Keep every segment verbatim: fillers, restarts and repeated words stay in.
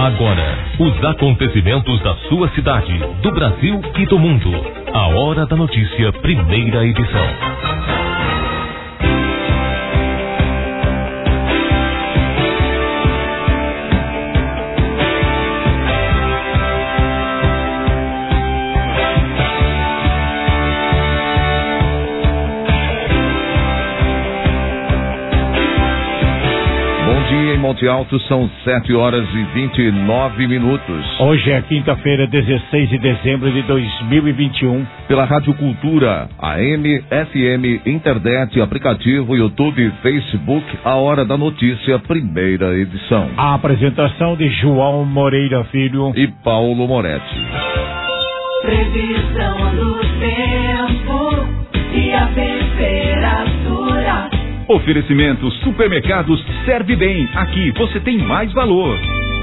Agora, os acontecimentos da sua cidade, do Brasil e do mundo. A Hora da Notícia, primeira edição. Em Monte Alto são sete horas e vinte e nove minutos. Hoje é quinta-feira, dezesseis de dezembro de dois mil e vinte e um. Pela Rádio Cultura, A M, F M, internet, aplicativo, YouTube, Facebook, A Hora da Notícia, primeira edição. A apresentação de João Moreira Filho e Paulo Moretti. Previsão do tempo e a temperatura. Oferecimento Supermercados Serve Bem. Aqui você tem mais valor.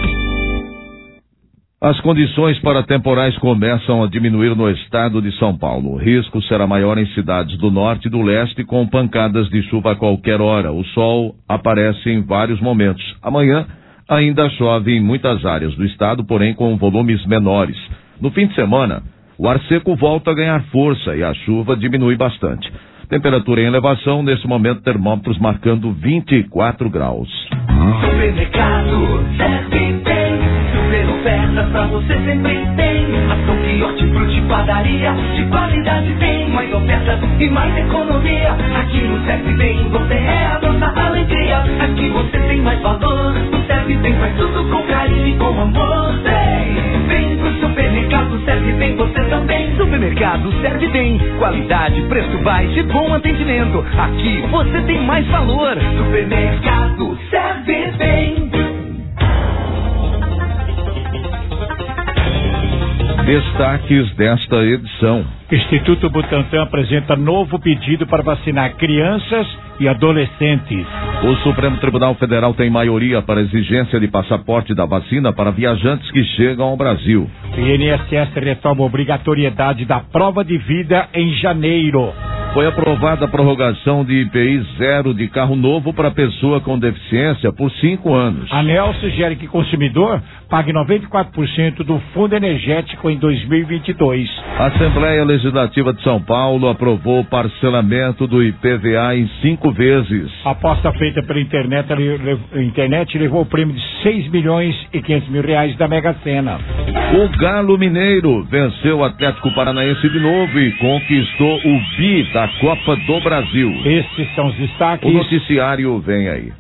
As condições para temporais começam a diminuir no estado de São Paulo. O risco será maior em cidades do norte e do leste, com pancadas de chuva a qualquer hora. O sol aparece em vários momentos. Amanhã ainda chove em muitas áreas do estado, porém com volumes menores. No fim de semana, o ar seco volta a ganhar força e a chuva diminui bastante. Temperatura em elevação, nesse momento termômetros marcando vinte e quatro graus. Supermercado Serve Bem, super ofertas pra você sempre tem. Ação que hortifruti, padaria, de qualidade tem. Mais ofertas e mais economia. Aqui no Serve Bem você é a nossa alegria. Aqui você tem mais valor. No Serve Bem faz tudo com carinho e com amor. Vem, vem pro supermercado Serve Bem você também. Supermercado Serve Bem, qualidade, preço baixo e bom atendimento. Aqui você tem mais valor. Supermercado Serve Bem. Destaques desta edição. Instituto Butantan apresenta novo pedido para vacinar crianças e adolescentes. O Supremo Tribunal Federal tem maioria para exigência de passaporte da vacina para viajantes que chegam ao Brasil. O I N S S retoma a obrigatoriedade da prova de vida em janeiro. Foi aprovada a prorrogação de I P I zero de carro novo para pessoa com deficiência por cinco anos. A ANEEL sugere que consumidor pague noventa e quatro por cento do fundo energético em dois mil e vinte e dois. A Assembleia Legislativa de São Paulo aprovou o parcelamento do I P V A em cinco vezes. A aposta feita pela internet, a internet levou o prêmio de seis milhões e quinhentos mil reais da Mega Sena. O Galo Mineiro venceu o Atlético Paranaense de novo e conquistou o bi da Copa do Brasil. Esses são os destaques. O noticiário vem aí.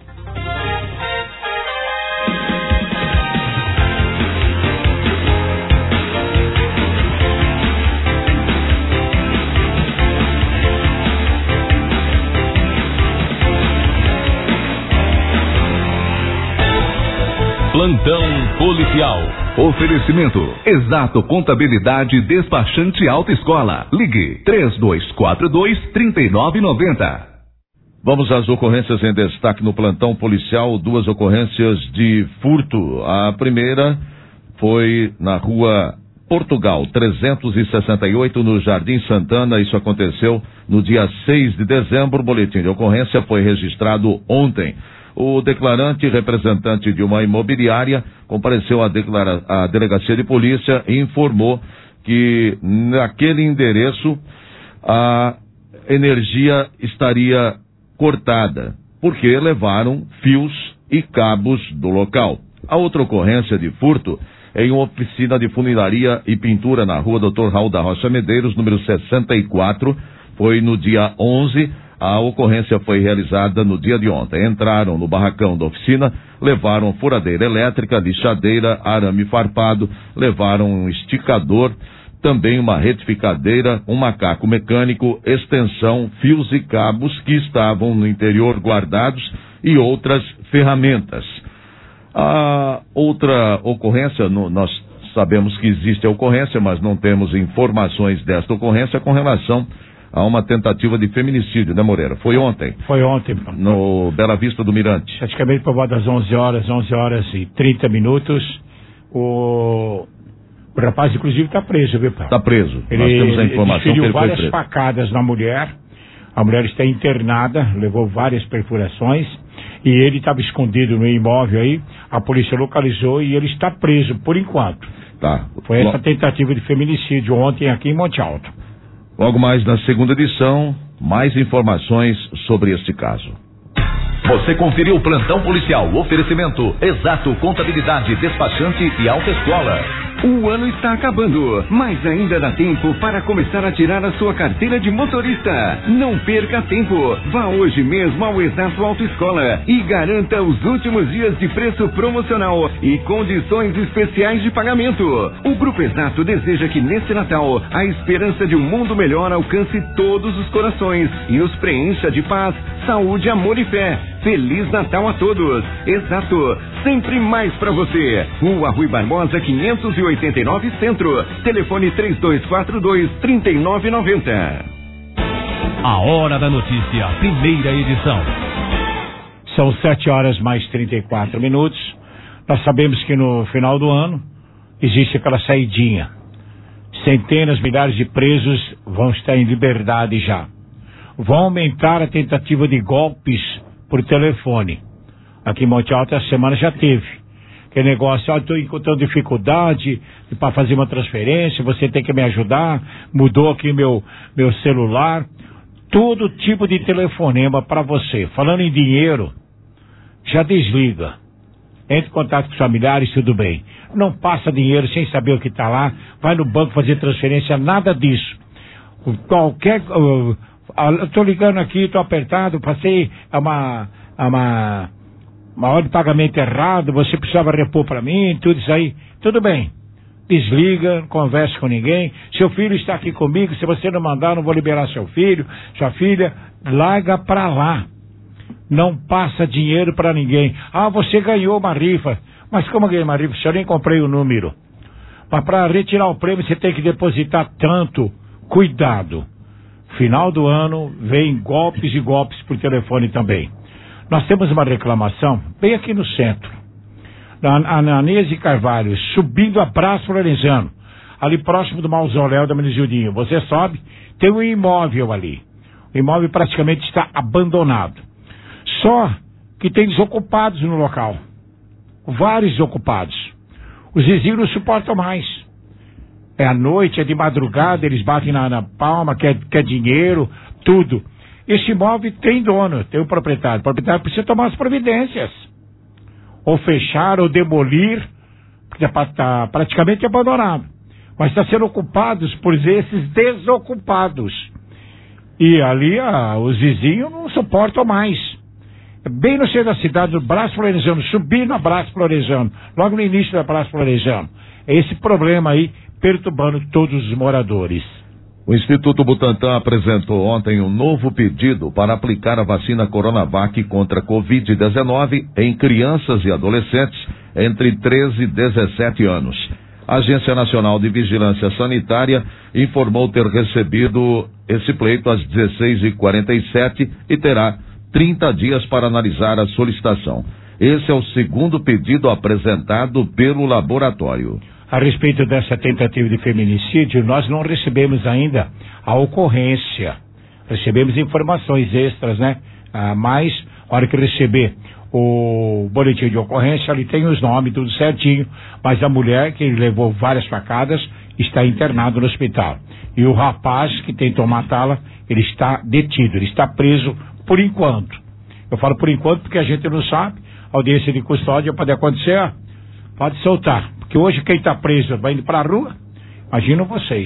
Plantão policial. Oferecimento Exato Contabilidade Despachante Autoescola. Ligue três dois quatro dois, três nove nove zero. Vamos às ocorrências em destaque no plantão policial. Duas ocorrências de furto. A primeira foi na rua Portugal, trezentos e sessenta e oito, no Jardim Santana. Isso aconteceu no dia seis de dezembro. O boletim de ocorrência foi registrado ontem. O declarante, representante de uma imobiliária, compareceu à, declara- à delegacia de polícia e informou que naquele endereço a energia estaria cortada, porque levaram fios e cabos do local. A outra ocorrência de furto é em uma oficina de funilaria e pintura na rua doutor Raul da Rocha Medeiros, número sessenta e quatro, foi no dia onze. A ocorrência foi realizada no dia de ontem. Entraram no barracão da oficina, levaram furadeira elétrica, lixadeira, arame farpado, levaram um esticador, também uma retificadeira, um macaco mecânico, extensão, fios e cabos que estavam no interior guardados e outras ferramentas. A outra ocorrência, no, nós sabemos que existe a ocorrência, mas não temos informações desta ocorrência com relação a uma tentativa de feminicídio, né, Moreira? Foi ontem. Foi ontem. No Bela Vista do Mirante. Praticamente por volta das onze horas, onze horas e trinta minutos, o, o rapaz, inclusive, está preso, viu, Paulo? Está preso. Ele, Nós temos a informação ele que ele foi várias preso. facadas na mulher. A mulher está internada, levou várias perfurações e ele estava escondido no imóvel aí. A polícia localizou e ele está preso por enquanto. Tá. Foi essa tentativa de feminicídio ontem aqui em Monte Alto. Logo mais na segunda edição, mais informações sobre este caso. Você conferiu o Plantão Policial, oferecimento Exato Contabilidade, Despachante e Autoescola. O ano está acabando, mas ainda dá tempo para começar a tirar a sua carteira de motorista. Não perca tempo. Vá hoje mesmo ao Exato Autoescola e garanta os últimos dias de preço promocional e condições especiais de pagamento. O Grupo Exato deseja que neste Natal a esperança de um mundo melhor alcance todos os corações e os preencha de paz, saúde, amor e fé. Feliz Natal a todos. Exato, sempre mais pra você. Rua Rui Barbosa, quinhentos e oitenta e nove Centro. Telefone três dois quatro dois, três nove nove zero. A Hora da Notícia, primeira edição. São sete horas mais trinta e quatro minutos. Nós sabemos que no final do ano existe aquela saidinha. Centenas, milhares de presos vão estar em liberdade já. Vão aumentar a tentativa de golpes por telefone. Aqui em Monte Alto essa semana já teve. Que negócio, ó, estou encontrando dificuldade para fazer uma transferência, você tem que me ajudar, mudou aqui meu, meu celular. Todo tipo de telefonema para você. Falando em dinheiro, já desliga. Entre em contato com os familiares, tudo bem. Não passa dinheiro sem saber o que está lá, vai no banco fazer transferência, nada disso. Qualquer... Uh, eu tô ligando aqui, tô apertado, passei uma, uma, uma hora de pagamento errado, você precisava repor para mim, tudo isso aí. Tudo bem. Desliga, não converse com ninguém. Seu filho está aqui comigo, se você não mandar, não vou liberar seu filho, sua filha. Larga pra lá. Não passa dinheiro para ninguém. Ah, você ganhou uma rifa. Mas como eu ganhei uma rifa? Se eu nem comprei o número. Mas para retirar o prêmio você tem que depositar tanto. Cuidado. Final do ano, vem golpes e golpes por telefone também. Nós temos uma reclamação, bem aqui no centro. Na Ananese Carvalho, subindo a Praça Florenzano, ali próximo do mausoléu da Menizildinho. Você sobe, tem um imóvel ali. O imóvel praticamente está abandonado. Só que tem desocupados no local. Vários desocupados. Os vizinhos não suportam mais. É à noite, é de madrugada, eles batem na, na palma, quer, quer dinheiro, tudo. Esse imóvel tem dono, tem um proprietário. O proprietário precisa tomar as providências. Ou fechar, ou demolir, porque está praticamente abandonado. Mas está sendo ocupado por esses desocupados. E ali ah, os vizinhos não suportam mais. Bem no centro da cidade, no Braço Florenzano, subindo a Braço Florenzano, logo no início da Braço Florenzano. É esse problema aí, perturbando todos os moradores. O Instituto Butantan apresentou ontem um novo pedido para aplicar a vacina Coronavac contra a covid dezenove em crianças e adolescentes entre treze e dezessete anos. A Agência Nacional de Vigilância Sanitária informou ter recebido esse pleito às dezesseis e quarenta e sete e terá trinta dias para analisar a solicitação. Esse é o segundo pedido apresentado pelo laboratório. A respeito dessa tentativa de feminicídio, nós não recebemos ainda a ocorrência. Recebemos informações extras, né? Ah, mas, na hora que receber o boletim de ocorrência, ali tem os nomes, tudo certinho. Mas a mulher, que levou várias facadas, está internada no hospital. E o rapaz que tentou matá-la, ele está detido, ele está preso por enquanto. Eu falo por enquanto porque a gente não sabe. Audiência de custódia pode acontecer, pode soltar. Que hoje quem está preso vai indo para a rua, imaginam vocês.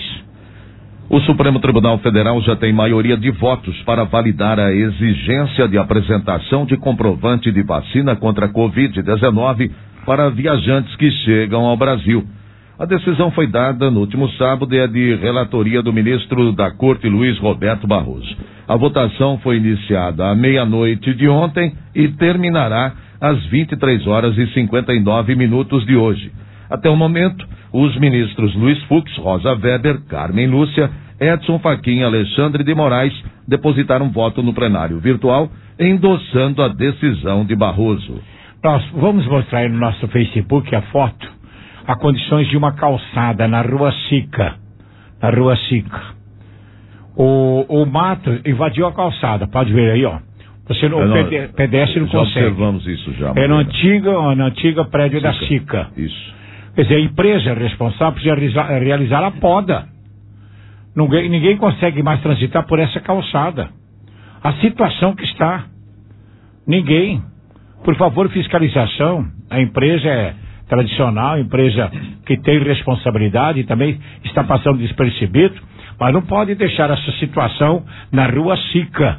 O Supremo Tribunal Federal já tem maioria de votos para validar a exigência de apresentação de comprovante de vacina contra a covid dezenove para viajantes que chegam ao Brasil. A decisão foi dada no último sábado e é de relatoria do ministro da Corte, Luiz Roberto Barroso. A votação foi iniciada à meia-noite de ontem e terminará às vinte e três horas e cinquenta e nove minutos de hoje. Até o momento, os ministros Luiz Fux, Rosa Weber, Carmen Lúcia, Edson Fachin e Alexandre de Moraes depositaram voto no plenário virtual, endossando a decisão de Barroso. Nós vamos mostrar aí no nosso Facebook a foto, a condições de uma calçada na Rua Sica, na Rua Sica. O, o mato invadiu a calçada, pode ver aí, ó. Você não, não, o pede, pedestre não já consegue. observamos isso já. É no antigo, no antigo prédio Sica. da SICA. Isso. Quer dizer, a empresa responsável precisa realizar, realizar a poda. Ninguém, ninguém consegue mais transitar por essa calçada. A situação que está. Ninguém. Por favor, fiscalização. A empresa é tradicional, empresa que tem responsabilidade e também está passando despercebido, mas não pode deixar essa situação na rua SICA.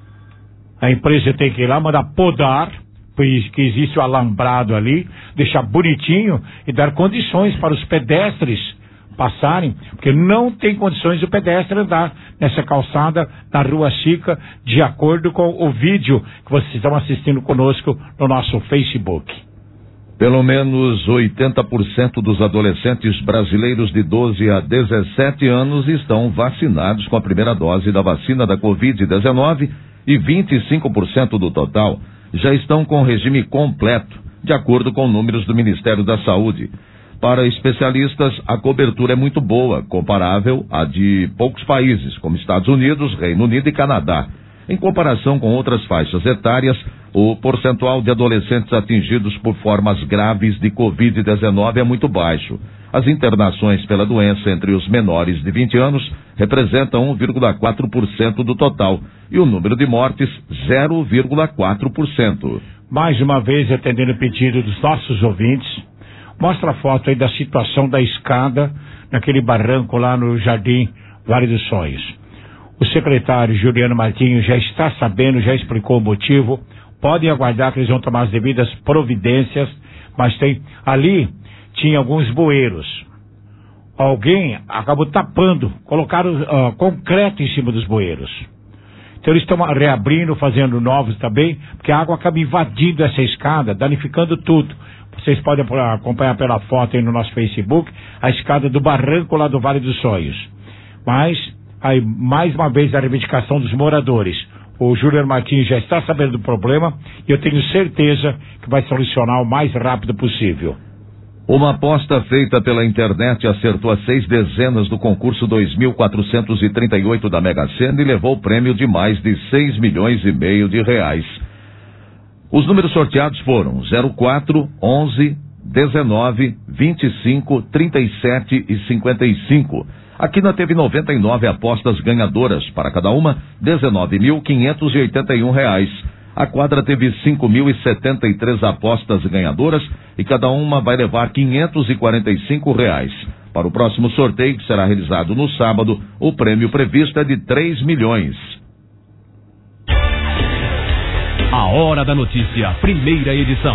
A empresa tem que ir lá, mandar podar, pois que existe o alambrado ali, deixar bonitinho e dar condições para os pedestres passarem, porque não tem condições do pedestre andar nessa calçada na rua SICA, de acordo com o vídeo que vocês estão assistindo conosco no nosso Facebook. Pelo menos oitenta por cento dos adolescentes brasileiros de doze a dezessete anos estão vacinados com a primeira dose da vacina da covid dezenove e vinte e cinco por cento do total já estão com regime completo, de acordo com números do Ministério da Saúde. Para especialistas, a cobertura é muito boa, comparável à de poucos países, como Estados Unidos, Reino Unido e Canadá. Em comparação com outras faixas etárias, o percentual de adolescentes atingidos por formas graves de covid dezenove é muito baixo. As internações pela doença entre os menores de vinte anos representam um vírgula quatro por cento do total e o número de mortes zero vírgula quatro por cento. Mais uma vez, atendendo o pedido dos nossos ouvintes, mostra a foto aí da situação da escada naquele barranco lá no Jardim Vale dos Sonhos. O secretário Juliano Martinho já está sabendo, já explicou o motivo. Podem aguardar que eles vão tomar as devidas providências, mas tem ali tinha alguns bueiros. Alguém acabou tapando, colocaram uh, concreto em cima dos bueiros. Então eles estão reabrindo, fazendo novos também, porque a água acaba invadindo essa escada, danificando tudo. Vocês podem acompanhar pela foto aí no nosso Facebook, a escada do barranco lá do Vale dos Sonhos. Mas, aí, mais uma vez, a reivindicação dos moradores. O Júlio Martins já está sabendo do problema e eu tenho certeza que vai solucionar o mais rápido possível. Uma aposta feita pela internet acertou as seis dezenas do concurso dois mil quatrocentos e trinta e oito da Mega Sena e levou o prêmio de mais de seis milhões e meio de reais. Os números sorteados foram zero quatro, onze, dezenove, vinte e cinco, trinta e sete e cinquenta e cinco. A Quina teve noventa e nove apostas ganhadoras, para cada uma dezenove mil quinhentos e oitenta e um reais. A quadra teve cinco mil e setenta e três apostas ganhadoras e cada uma vai levar quinhentos e quarenta e cinco reais. Para o próximo sorteio, que será realizado no sábado, o prêmio previsto é de três milhões. A Hora da Notícia, primeira edição.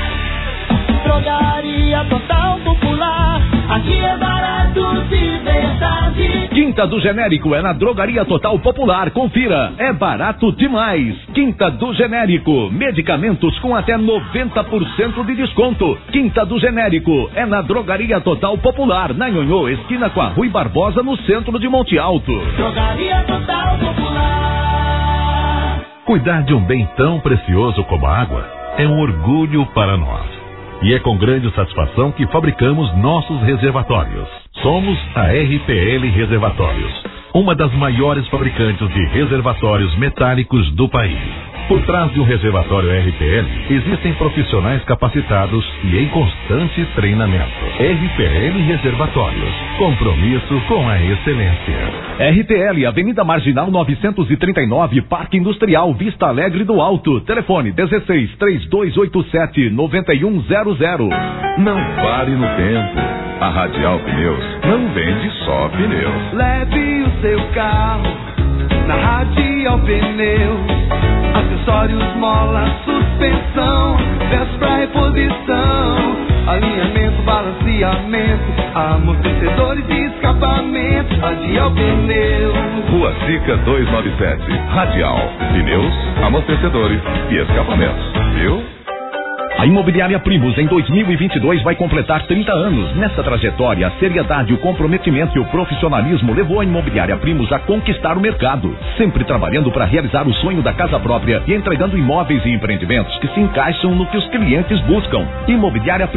Drogaria Total Popular, aqui é barato de verdade. Quinta do Genérico é na Drogaria Total Popular, confira, é barato demais. Quinta do Genérico, medicamentos com até noventa por cento de desconto. Quinta do Genérico é na Drogaria Total Popular, na Nhonhô, esquina com a Rui Barbosa, no centro de Monte Alto. Drogaria Total Popular. Cuidar de um bem tão precioso como a água é um orgulho para nós. E é com grande satisfação que fabricamos nossos reservatórios. Somos a R P L Reservatórios, uma das maiores fabricantes de reservatórios metálicos do país. Por trás de um reservatório R P L, existem profissionais capacitados e em constante treinamento. R P L Reservatórios, compromisso com a excelência. R T L, Avenida Marginal novecentos e trinta e nove, Parque Industrial, Vista Alegre do Alto. Telefone dezesseis, três dois oito sete, nove um zero zero. Não pare no tempo. A Radial Pneus não vende só pneus. Leve o seu carro na Radial Pneus. Acessórios, mola, suspensão, peças pra reposição, alinhamento, balanceamento, amortecedores e escapamento. Radial Pneus. Rua Sica duzentos e noventa e sete. Radial. Pneus, amortecedores e escapamentos. Viu? A Imobiliária Primus em dois mil e vinte e dois vai completar trinta anos. Nessa trajetória, a seriedade, o comprometimento e o profissionalismo levou a Imobiliária Primus a conquistar o mercado, sempre trabalhando para realizar o sonho da casa própria e entregando imóveis e empreendimentos que se encaixam no que os clientes buscam. Imobiliária Primus,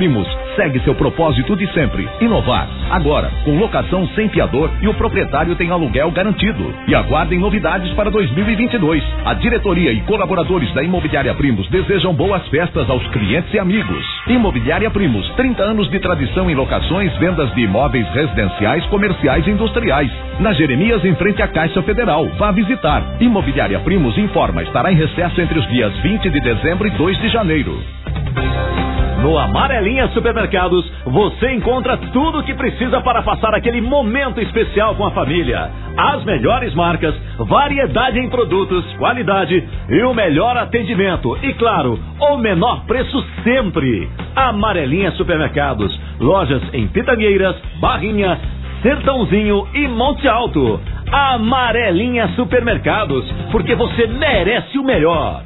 segue seu propósito de sempre, inovar. Agora, com locação sem fiador e o proprietário tem aluguel garantido. E aguardem novidades para dois mil e vinte e dois. A diretoria e colaboradores da Imobiliária Primos desejam boas festas aos clientes e amigos. Imobiliária Primos, trinta anos de tradição em locações, vendas de imóveis residenciais, comerciais e industriais. Na Jeremias, em frente à Caixa Federal. Vá visitar. Imobiliária Primos informa, estará em recesso entre os dias vinte de dezembro e dois de janeiro. No Amarelinha Supermercados, você encontra tudo o que precisa para passar aquele momento especial com a família. As melhores marcas, variedade em produtos, qualidade e o melhor atendimento. E claro, o menor preço sempre. Amarelinha Supermercados, lojas em Pitangueiras, Barrinha, Sertãozinho e Monte Alto. Amarelinha Supermercados, porque você merece o melhor.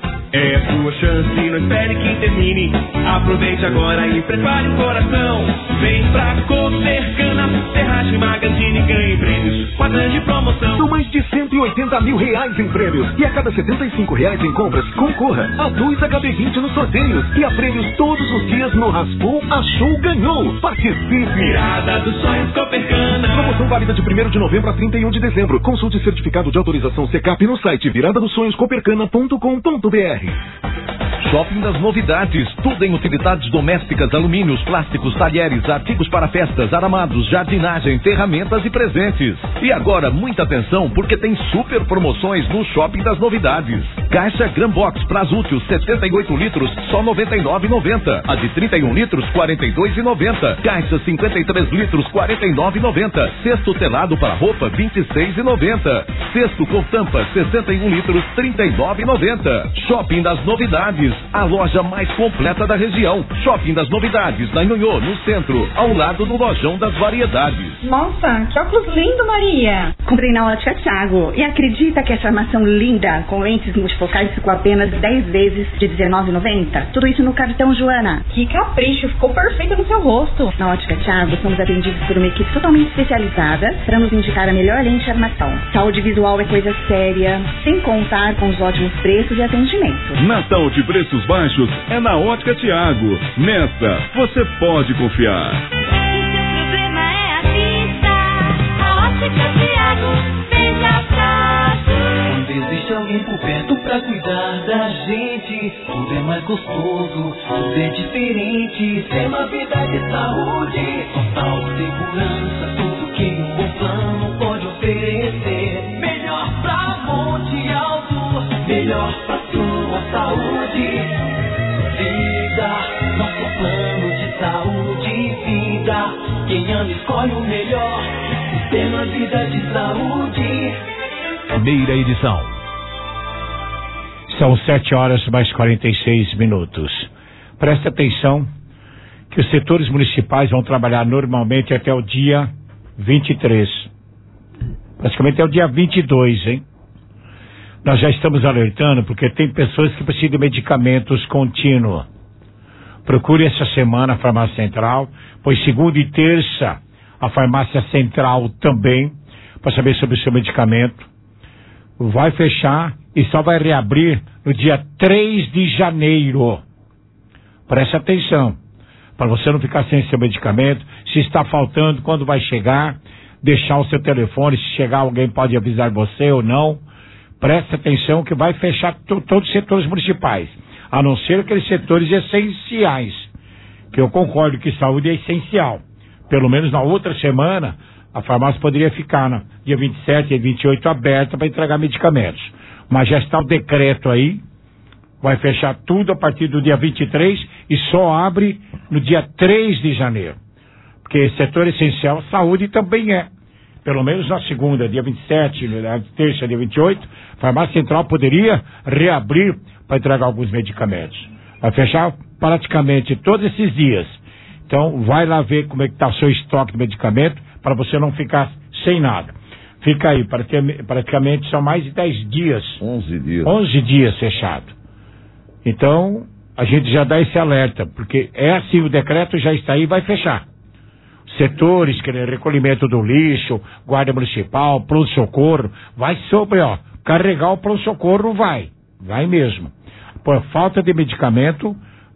É sua chance, não espere que termine. Aproveite agora e prepare o coração. Vem pra Copercana, Ferragem Magazine, ganhe prêmios com a grande promoção. São mais de cento e oitenta mil reais em prêmios. E a cada setenta e cinco reais em compras, concorra a dois H B vinte nos sorteios. E a prêmios todos os dias no Raspou, Achou, Ganhou. Participe! Virada dos sonhos Copercana. Promoção válida de primeiro de novembro a trinta e um de dezembro. Consulte certificado de autorização C C A P no site virada dos sonhos copercana ponto com ponto br. Shopping das Novidades, tudo em utilidades domésticas, alumínios, plásticos, talheres, artigos para festas, aramados, jardinagem, ferramentas e presentes. E agora, muita atenção, porque tem super promoções no Shopping das Novidades. Caixa Gran Box Brasútil, setenta e oito litros, só noventa e nove reais e noventa centavos. A de trinta e um litros, quarenta e dois reais e noventa centavos. Caixa cinquenta e três litros, quarenta e nove reais e noventa centavos. Cesto telado para roupa, vinte e seis reais e noventa centavos. Cesto com tampa, sessenta e um litros, trinta e nove reais e noventa centavos. Shopping das Novidades, a loja mais completa da região. Shopping das Novidades, na Nhonhô, no centro, ao lado do Lojão das Variedades. Nossa, que óculos lindo, Maria! Comprei na Ótica Thiago. E acredita que essa armação linda, com lentes multifocais, ficou apenas dez vezes de dezenove reais e noventa centavos? Tudo isso no cartão Joana. Que capricho, ficou perfeito no seu rosto. Na Ótica Thiago, somos atendidos por uma equipe totalmente especializada para nos indicar a melhor lente de armação. Saúde visual é coisa séria, sem contar com os ótimos preços e atendimento. Natal de preços baixos é na Ótica Thiago. Nessa, você pode confiar. Quando existe alguém por perto pra cuidar da gente, tudo é mais gostoso, tudo é diferente. Tem uma vida de saúde, total segurança, tudo que um bom plano pode oferecer. Melhor pra Monte Alto, melhor pra sua saúde. Vida, nosso plano de saúde e vida. Quem ama escolhe o melhor. Sistema Vida de Saúde. Primeira edição. São sete horas mais quarenta e seis minutos. Preste atenção que os setores municipais vão trabalhar normalmente até o dia vinte e três. Praticamente é o dia vinte e dois, hein? Nós já estamos alertando porque tem pessoas que precisam de medicamentos contínuos. Procure essa semana a Farmácia Central, pois segunda e terça a Farmácia Central também, para saber sobre o seu medicamento. Vai fechar e só vai reabrir no dia três de janeiro. Preste atenção, para você não ficar sem seu medicamento, se está faltando, quando vai chegar, deixar o seu telefone, se chegar alguém pode avisar você ou não. Preste atenção que vai fechar to- todos os setores municipais, a não ser aqueles setores essenciais, que eu concordo que saúde é essencial. Pelo menos na outra semana, a farmácia poderia ficar no dia vinte e sete e vinte e oito aberta para entregar medicamentos. Mas já está o decreto aí, vai fechar tudo a partir do dia vinte e três e só abre no dia três de janeiro. Porque setor essencial, saúde também é. Pelo menos na segunda, dia vinte e sete, na terça, dia vinte e oito, a Farmácia Central poderia reabrir para entregar alguns medicamentos. Vai fechar praticamente todos esses dias. Então, vai lá ver como é que está o seu estoque de medicamento, para você não ficar sem nada. Fica aí, praticamente são mais de dez dias. onze dias. onze dias fechado. Então, a gente já dá esse alerta, porque é assim, o decreto já está aí e vai fechar. Setores, que é recolhimento do lixo, guarda municipal, pronto-socorro, vai sobre, ó, carregar o pronto-socorro vai, vai mesmo. Por falta de medicamento,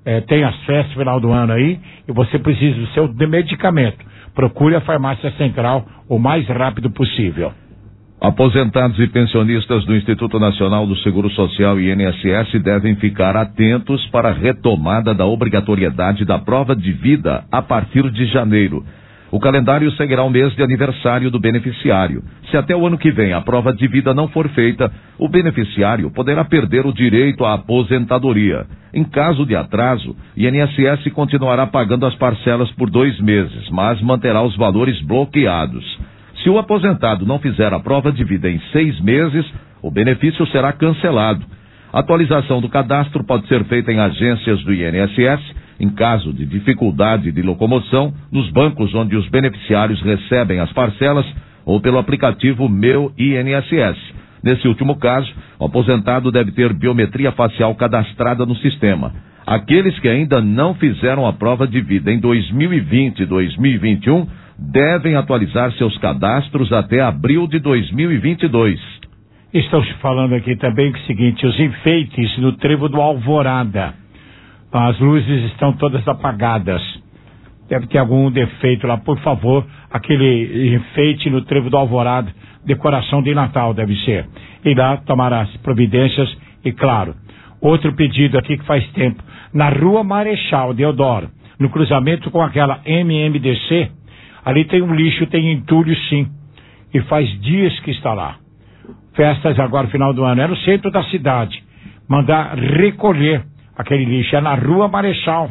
é, tem as festas no final do ano aí e você precisa do seu de medicamento. Procure a farmácia central o mais rápido possível. Aposentados e pensionistas do Instituto Nacional do Seguro Social e I N S S devem ficar atentos para a retomada da obrigatoriedade da prova de vida a partir de janeiro. O calendário seguirá o mês de aniversário do beneficiário. Se até o ano que vem a prova de vida não for feita, o beneficiário poderá perder o direito à aposentadoria. Em caso de atraso, o I N S S continuará pagando as parcelas por dois meses, mas manterá os valores bloqueados. Se o aposentado não fizer a prova de vida em seis meses, o benefício será cancelado. A atualização do cadastro pode ser feita em agências do I N S S, em caso de dificuldade de locomoção, nos bancos onde os beneficiários recebem as parcelas ou pelo aplicativo Meu I N S S. Nesse último caso, o aposentado deve ter biometria facial cadastrada no sistema. Aqueles que ainda não fizeram a prova de vida em dois mil e vinte e dois mil e vinte e um devem atualizar seus cadastros até abril de dois mil e vinte e dois. Estamos falando aqui também que é o seguinte, os enfeites no trevo do Alvorada. As luzes estão todas apagadas. Deve ter algum defeito lá, por favor. Aquele enfeite no trevo do Alvorada, decoração de Natal deve ser. E lá tomar as providências e, claro, outro pedido aqui que faz tempo. Na rua Marechal Deodoro, no cruzamento com aquela M M D C, ali tem um lixo, tem entulho sim. E faz dias que está lá. Festas agora, final do ano, é no centro da cidade. Mandar recolher aquele lixo, é na rua Marechal,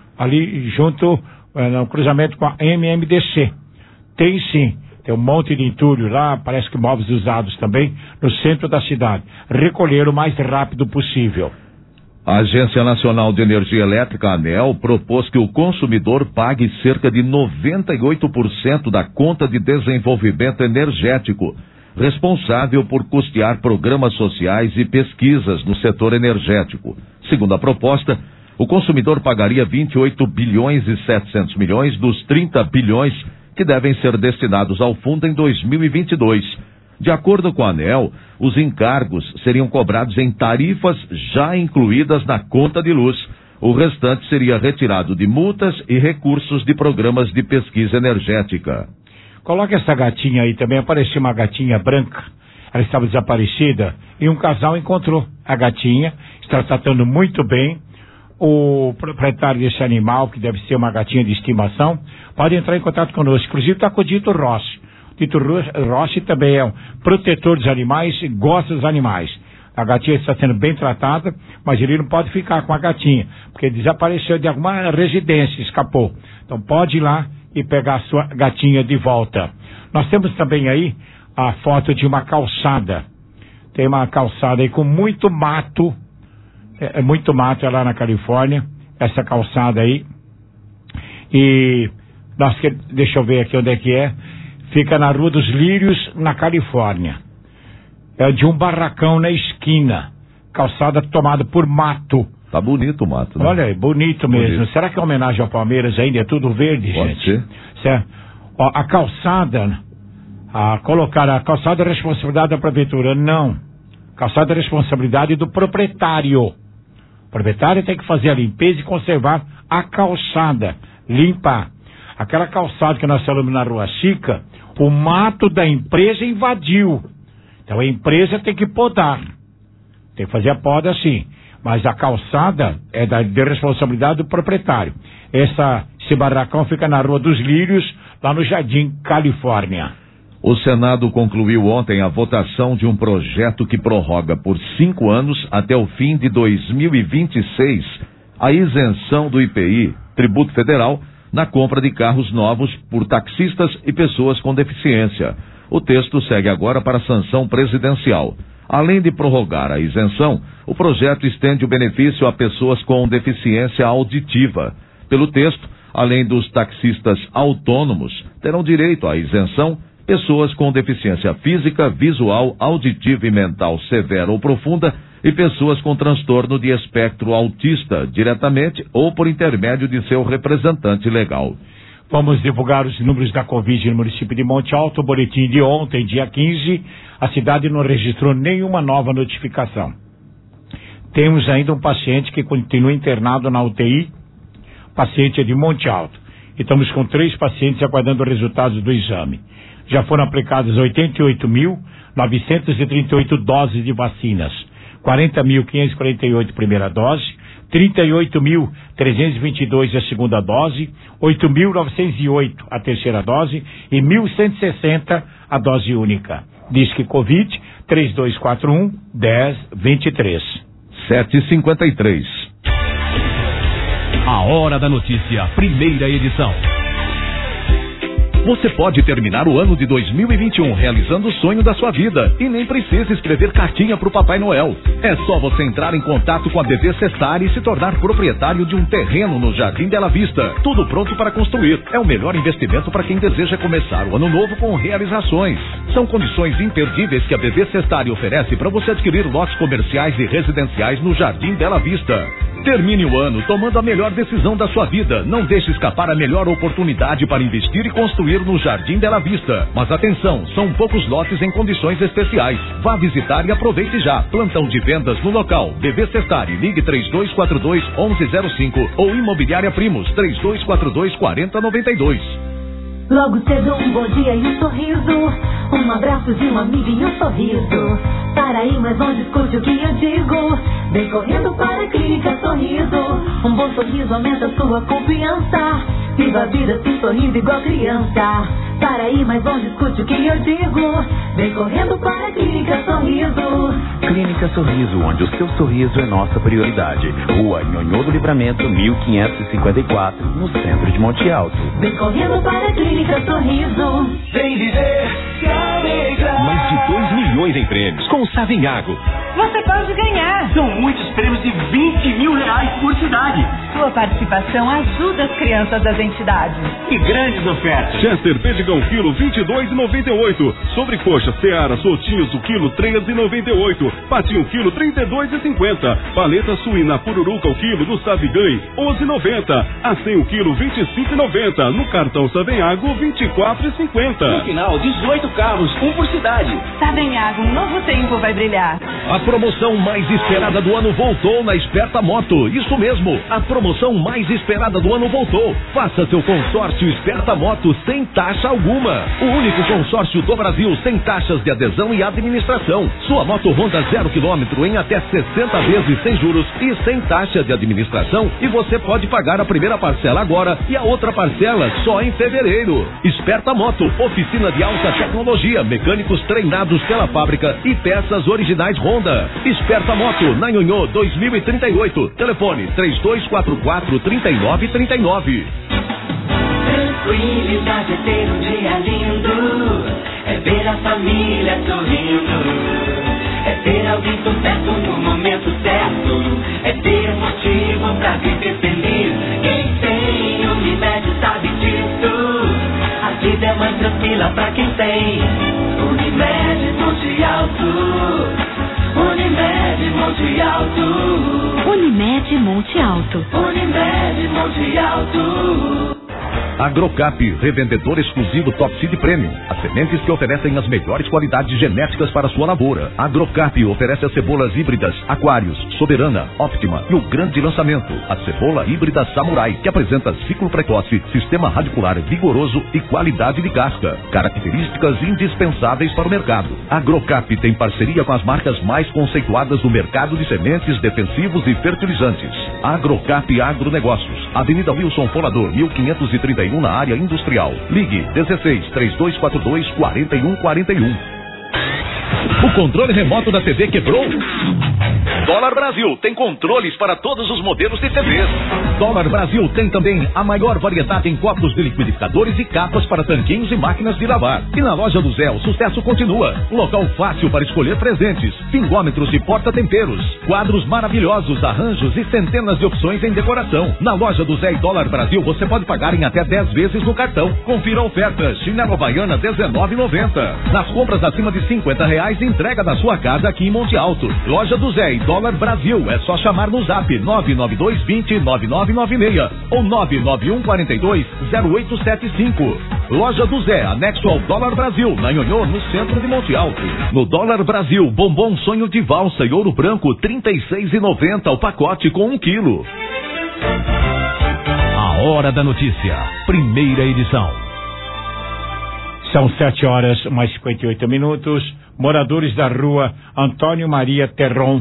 ali junto, é, no cruzamento com a M M D C. Tem sim, tem um monte de entulho lá, parece que móveis usados também, no centro da cidade. Recolher o mais rápido possível. A Agência Nacional de Energia Elétrica, ANEEL, propôs que o consumidor pague cerca de noventa e oito por cento da conta de desenvolvimento energético, responsável por custear programas sociais e pesquisas no setor energético. Segundo a proposta, o consumidor pagaria vinte e oito bilhões e setecentos milhões dos trinta bilhões que devem ser destinados ao fundo em dois mil e vinte e dois. De acordo com a ANEEL, os encargos seriam cobrados em tarifas já incluídas na conta de luz. O restante seria retirado de multas e recursos de programas de pesquisa energética. Coloca essa gatinha aí também, apareceu uma gatinha branca, ela estava desaparecida e um casal encontrou a gatinha, está tratando muito bem. O proprietário desse animal, que deve ser uma gatinha de estimação, pode entrar em contato conosco, inclusive está com o Dito Rossi. O Dito Rossi também é um protetor dos animais e gosta dos animais. A gatinha está sendo bem tratada, mas ele não pode ficar com a gatinha, porque desapareceu de alguma residência, escapou. Então pode ir lá e pegar a sua gatinha de volta. Nós temos também aí a foto de uma calçada. Tem uma calçada aí com muito mato, é, é muito mato é lá na Califórnia, essa calçada aí. E nós que, deixa eu ver aqui onde é que é. Fica na Rua dos Lírios, na Califórnia. É de um barracão na esquina. Calçada tomada por mato. Tá bonito o mato, né? Olha aí, bonito mesmo. Bonito. Será que é homenagem ao Palmeiras ainda? É tudo verde, Pode gente? Ser. Certo. Ó, a calçada, a colocar a calçada é responsabilidade da prefeitura. Não. Calçada é responsabilidade do proprietário. O proprietário tem que fazer a limpeza e conservar a calçada. Limpar. Aquela calçada que nós falamos na Rua Chica, o mato da empresa invadiu. Então a empresa tem que podar. Tem que fazer a poda assim. Mas a calçada é da, de responsabilidade do proprietário. Essa, esse barracão fica na Rua dos Lírios, lá no Jardim, Califórnia. O Senado concluiu ontem a votação de um projeto que prorroga por cinco anos, até o fim de dois mil e vinte e seis, a isenção do I P I, tributo federal, na compra de carros novos por taxistas e pessoas com deficiência. O texto segue agora para a sanção presidencial. Além de prorrogar a isenção, o projeto estende o benefício a pessoas com deficiência auditiva. Pelo texto, além dos taxistas autônomos, terão direito à isenção pessoas com deficiência física, visual, auditiva e mental severa ou profunda e pessoas com transtorno de espectro autista, diretamente ou por intermédio de seu representante legal. Vamos divulgar os números da Covid no município de Monte Alto. O boletim de ontem, dia quinze, a cidade não registrou nenhuma nova notificação. Temos ainda um paciente que continua internado na U T I, paciente é de Monte Alto. Estamos com três pacientes aguardando resultados do exame. Já foram aplicadas oitenta e oito mil novecentas e trinta e oito doses de vacinas, quarenta mil quinhentas e quarenta e oito primeira dose, trinta e oito mil trezentos e vinte e dois a segunda dose, oito mil novecentos e oito a terceira dose e mil cento e sessenta a dose única. Disque Covid três dois quatro um, dez vinte e três. sete e cinquenta e três. A Hora da Notícia, primeira edição. Você pode terminar o ano de dois mil e vinte e um realizando o sonho da sua vida e nem precisa escrever cartinha pro Papai Noel. É só você entrar em contato com a B V Sestar e se tornar proprietário de um terreno no Jardim Bela Vista. Tudo pronto para construir. É o melhor investimento para quem deseja começar o ano novo com realizações. São condições imperdíveis que a B V Sestar oferece para você adquirir lotes comerciais e residenciais no Jardim Bela Vista. Termine o ano tomando a melhor decisão da sua vida. Não deixe escapar a melhor oportunidade para investir e construir no Jardim Bela Vista. Mas atenção, são poucos lotes em condições especiais. Vá visitar e aproveite já. Plantão de vendas no local. B V Sestar, ligue três dois quatro dois, onze zero cinco ou Imobiliária Primos, três dois quatro dois, quatro zero nove dois. Logo cedo um bom dia e um sorriso, um abraço de um amigo e um sorriso. Para ir mais longe, escute o que eu digo. Vem correndo para a Clínica Sorriso. Um bom sorriso aumenta sua confiança. Viva a vida se sorrindo igual criança. Para ir mais longe, escute o que eu digo. Vem correndo para a Clínica Sorriso. Clínica Sorriso, onde o seu sorriso é nossa prioridade. Rua Nhonhô do Livramento, mil quinhentos e cinquenta e quatro, no centro de Monte Alto. Vem correndo para a Clínica Sorriso. Vem viver, se alegrar. Mais de dois milhões em prêmios com o Savenhago. Você pode ganhar. São muitos prêmios de vinte mil reais por cidade. Sua participação ajuda as crianças das entidades. Que grandes ofertas. Chester Pedigão quilo vinte e dois e noventa e oito. Sobrecoxa Seara Soltinhos o quilo treze e noventa e oito. Patinho quilo trinta e dois e cinquenta. Paleta suína Pururuca o quilo do Savigan onze e noventa. Assim o quilo vinte e cinco e noventa. No cartão Savenhago vinte e quatro e cinquenta. No final dezoito carros, um por cidade. Savenhago, um novo tempo vai brilhar. A promoção mais esperada do ano voltou na Esperta Moto. Isso mesmo, a promoção mais esperada do ano voltou. Faça seu consórcio Esperta Moto sem taxa alguma. O único consórcio do Brasil sem taxas de adesão e administração. Sua moto Honda zero quilômetro em até sessenta vezes sem juros e sem taxa de administração. E você pode pagar a primeira parcela agora e a outra parcela só em fevereiro. Esperta Moto, oficina de alta tecnologia, mecânicos treinados pela fábrica e peças originais Honda. Esperta Moto, na Nhonhô dois mil e trinta e oito. Telefone três dois quatro quatro, três nove três nove. Tranquilidade é ter um dia lindo, é ver a família sorrindo, é ter alguém por perto no momento certo, é ter motivo pra viver feliz. Quem tem Unimed sabe disso, a vida é mais tranquila pra quem tem Unimed Monte Alto. Unimed Monte Alto. Unimed Monte Alto. Unimed Monte Alto. Agrocap, revendedor exclusivo Top Seed Premium. As sementes que oferecem as melhores qualidades genéticas para sua lavoura. Agrocap oferece as cebolas híbridas Aquários, Soberana, Optima e o grande lançamento, a cebola híbrida Samurai, que apresenta ciclo precoce, sistema radicular vigoroso e qualidade de casca. Características indispensáveis para o mercado. Agrocap tem parceria com as marcas mais conceituadas do mercado de sementes, defensivos e fertilizantes. Agrocap Agronegócios, Avenida Wilson Folador, mil quinhentos e trinta e um, na área industrial. Ligue dezesseis, três dois quatro dois, quatro um quatro um. O controle remoto da T V quebrou? Dólar Brasil tem controles para todos os modelos de T Vs. Dólar Brasil tem também a maior variedade em copos de liquidificadores e capas para tanquinhos e máquinas de lavar. E na loja do Zé, o sucesso continua. Local fácil para escolher presentes, pingômetros e porta-temperos, quadros maravilhosos, arranjos e centenas de opções em decoração. Na loja do Zé e Dólar Brasil, você pode pagar em até dez vezes no cartão. Confira a oferta. Chinelo Havaiana dezenove e noventa. Nas compras acima de cinquenta reais, entrega da sua casa aqui em Monte Alto. Loja do Zé e Dólar Brasil. É só chamar no zap nove nove dois, vinte, nove nove nove seis ou nove nove um, quatro dois, zero oito sete cinco. Loja do Zé, anexo ao Dólar Brasil, na Nhonhô, no centro de Monte Alto. No Dólar Brasil, bombom sonho de valsa e ouro branco, trinta e seis reais e noventa centavos o pacote com um quilo. A Hora da Notícia, primeira edição. São sete horas mais cinquenta e oito minutos. Moradores da rua Antônio Maria Terron.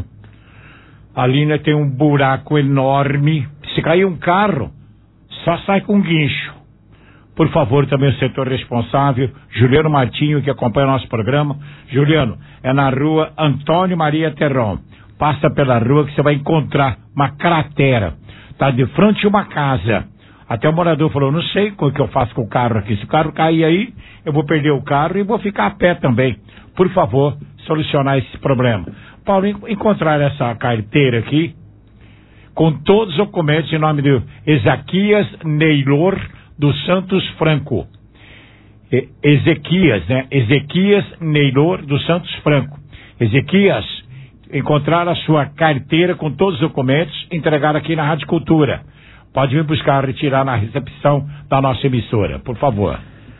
Ali, né, tem um buraco enorme. Se cair um carro, só sai com guincho. Por favor, também o setor responsável, Juliano Martinho, que acompanha o nosso programa. Juliano, é na rua Antônio Maria Terron. Passa pela rua que você vai encontrar uma cratera. Tá de frente a uma casa. Até o morador falou, não sei o que eu faço com o carro aqui. Se o carro cair aí, eu vou perder o carro e vou ficar a pé também. Por favor, solucionar esse problema. Paulo, encontrar essa carteira aqui, com todos os documentos em nome de Ezequias Neylor dos Santos Franco. E, Ezequias, né? Ezequias Neylor dos Santos Franco. Ezequias, encontrar a sua carteira com todos os documentos, entregar aqui na Rádio Cultura. Pode vir buscar, retirar na recepção da nossa emissora, por favor.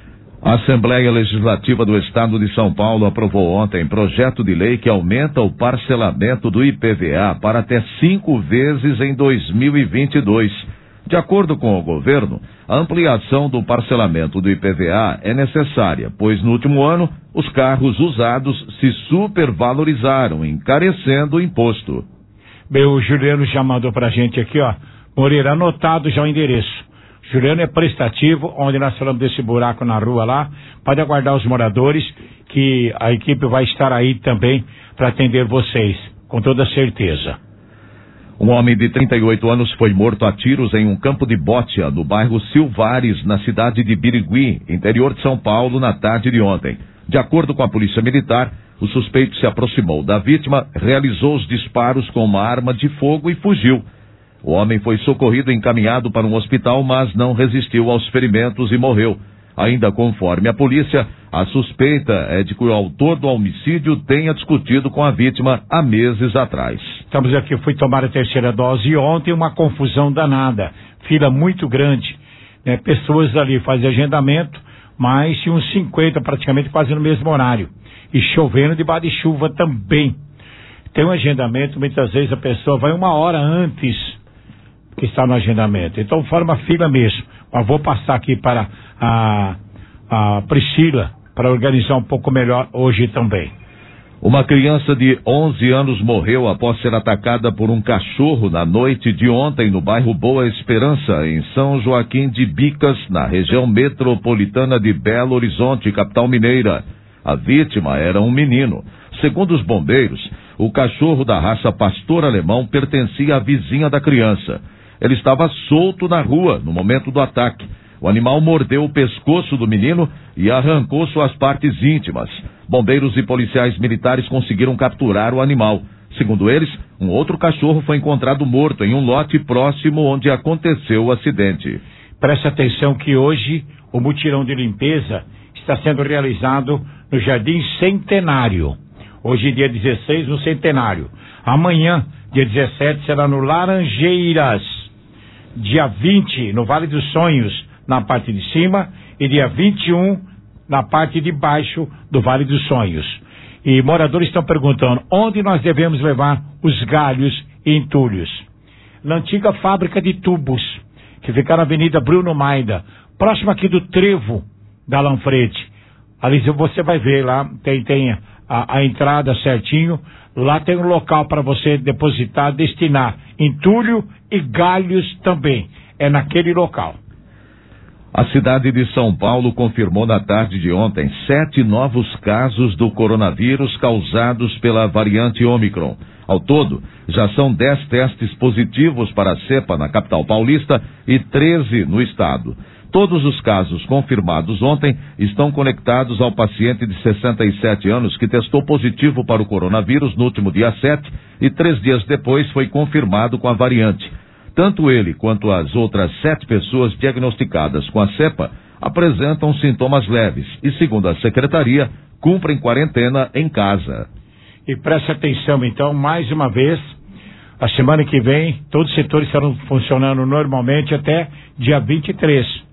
A Assembleia Legislativa do Estado de São Paulo aprovou ontem projeto de lei que aumenta o parcelamento do I P V A para até cinco vezes em dois mil e vinte e dois. De acordo com o governo, a ampliação do parcelamento do I P V A é necessária, pois no último ano os carros usados se supervalorizaram, encarecendo o imposto. Bem, o Juliano já mandou pra gente aqui, ó. Moreira, anotado já o endereço. Juliano é prestativo, onde nós falamos desse buraco na rua lá. Pode aguardar os moradores, que a equipe vai estar aí também para atender vocês, com toda certeza. Um homem de trinta e oito anos foi morto a tiros em um campo de bote no bairro Silvares, na cidade de Birigui, interior de São Paulo, na tarde de ontem. De acordo com a polícia militar, o suspeito se aproximou da vítima, realizou os disparos com uma arma de fogo e fugiu. O homem foi socorrido e encaminhado para um hospital, mas não resistiu aos ferimentos e morreu. Ainda conforme a polícia, a suspeita é de que o autor do homicídio tenha discutido com a vítima há meses atrás. Estamos aqui, fui tomar a terceira dose e ontem uma confusão danada, fila muito grande, né? Pessoas ali fazem agendamento, mas tinha uns cinquenta praticamente quase no mesmo horário, e chovendo debaixo de chuva também. Tem um agendamento, muitas vezes a pessoa vai uma hora antes que está no agendamento, então forma fila mesmo. Mas vou passar aqui para a, a Priscila para organizar um pouco melhor hoje também. Uma criança de onze anos morreu após ser atacada por um cachorro na noite de ontem no bairro Boa Esperança, em São Joaquim de Bicas, na região metropolitana de Belo Horizonte, capital mineira. A vítima era um menino. Segundo os bombeiros, o cachorro da raça pastor alemão pertencia à vizinha da criança. Ele estava solto na rua no momento do ataque. O animal mordeu o pescoço do menino e arrancou suas partes íntimas. Bombeiros e policiais militares conseguiram capturar o animal. Segundo eles, um outro cachorro foi encontrado morto em um lote próximo onde aconteceu o acidente. Preste atenção que hoje o mutirão de limpeza está sendo realizado no Jardim Centenário. Hoje, dia dezesseis, no Centenário. Amanhã, dia dezessete, será no Laranjeiras. Dia vinte, no Vale dos Sonhos, na parte de cima. E dia vinte e um, na parte de baixo do Vale dos Sonhos. E moradores estão perguntando onde nós devemos levar os galhos e entulhos. Na antiga fábrica de tubos, que fica na Avenida Bruno Maida, próximo aqui do Trevo da Lanfrete. Ali você vai ver lá, tem, tem a, a entrada certinho. Lá tem um local para você depositar, destinar entulho e galhos também. É naquele local. A cidade de São Paulo confirmou na tarde de ontem sete novos casos do coronavírus causados pela variante Ômicron. Ao todo, já são dez testes positivos para a cepa na capital paulista e treze no estado. Todos os casos confirmados ontem estão conectados ao paciente de sessenta e sete anos que testou positivo para o coronavírus no último dia sete e três dias depois foi confirmado com a variante. Tanto ele quanto as outras sete pessoas diagnosticadas com a cepa apresentam sintomas leves e, segundo a secretaria, cumprem quarentena em casa. E preste atenção, então, mais uma vez, a semana que vem, todos os setores estarão funcionando normalmente até dia vinte e três.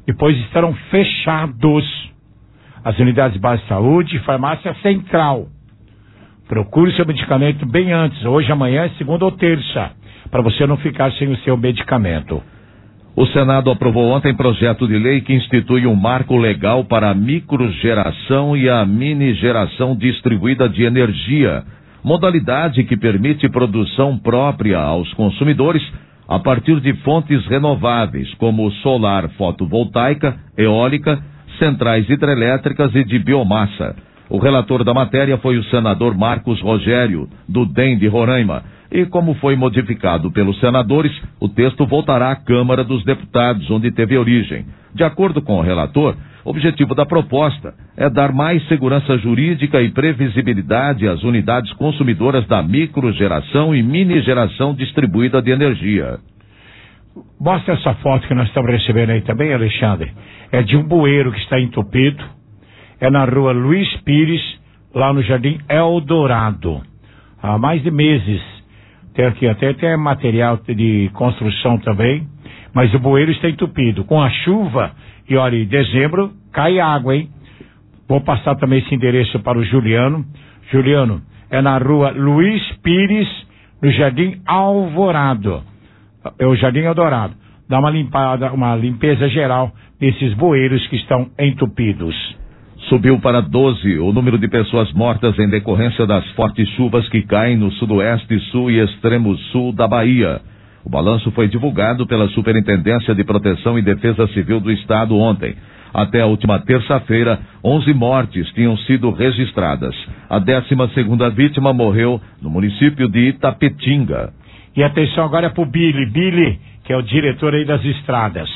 Depois estarão fechados as unidades básicas de saúde e farmácia central. Procure seu medicamento bem antes, hoje, amanhã, segunda ou terça, para você não ficar sem o seu medicamento. O Senado aprovou ontem projeto de lei que institui um marco legal para a microgeração e a minigeração distribuída de energia, modalidade que permite produção própria aos consumidores a partir de fontes renováveis, como solar fotovoltaica, eólica, centrais hidrelétricas e de biomassa. O relator da matéria foi o senador Marcos Rogério, do D E M de Roraima. E como foi modificado pelos senadores, o texto voltará à Câmara dos Deputados, onde teve origem. De acordo com o relator, o objetivo da proposta é dar mais segurança jurídica e previsibilidade às unidades consumidoras da microgeração e minigeração distribuída de energia. Mostra essa foto que nós estamos recebendo aí também, Alexandre. É de um bueiro que está entupido. É na rua Luiz Pires, lá no Jardim Eldorado. Há mais de meses. Tem aqui até tem material de construção também, mas o bueiro está entupido. Com a chuva, e olha, em dezembro cai água, hein? Vou passar também esse endereço para o Juliano. Juliano, é na rua Luiz Pires, no Jardim Alvorado. É o Jardim Eldorado. Dá uma limpada, uma limpeza geral desses bueiros que estão entupidos. Subiu para doze o número de pessoas mortas em decorrência das fortes chuvas que caem no sudoeste, sul e extremo sul da Bahia. O balanço foi divulgado pela Superintendência de Proteção e Defesa Civil do Estado ontem. Até a última terça-feira, onze mortes tinham sido registradas. A décima segunda vítima morreu no município de Itapetinga. E atenção agora é pro Billy, Billy, que é o diretor aí das estradas.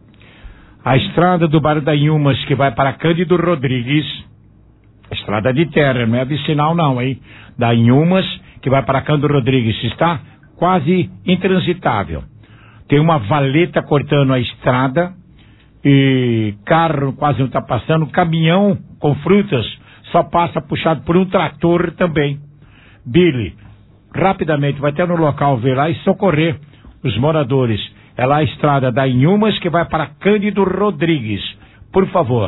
A estrada do bairro da Inhumas, que vai para Cândido Rodrigues, estrada de terra, não é vicinal não, hein? Da Inhumas, que vai para Cândido Rodrigues, está quase intransitável. Tem uma valeta cortando a estrada, e carro quase não está passando, caminhão com frutas só passa puxado por um trator também. Billy, rapidamente, vai até no local ver lá e socorrer os moradores. É lá a estrada da Inhumas que vai para Cândido Rodrigues. Por favor.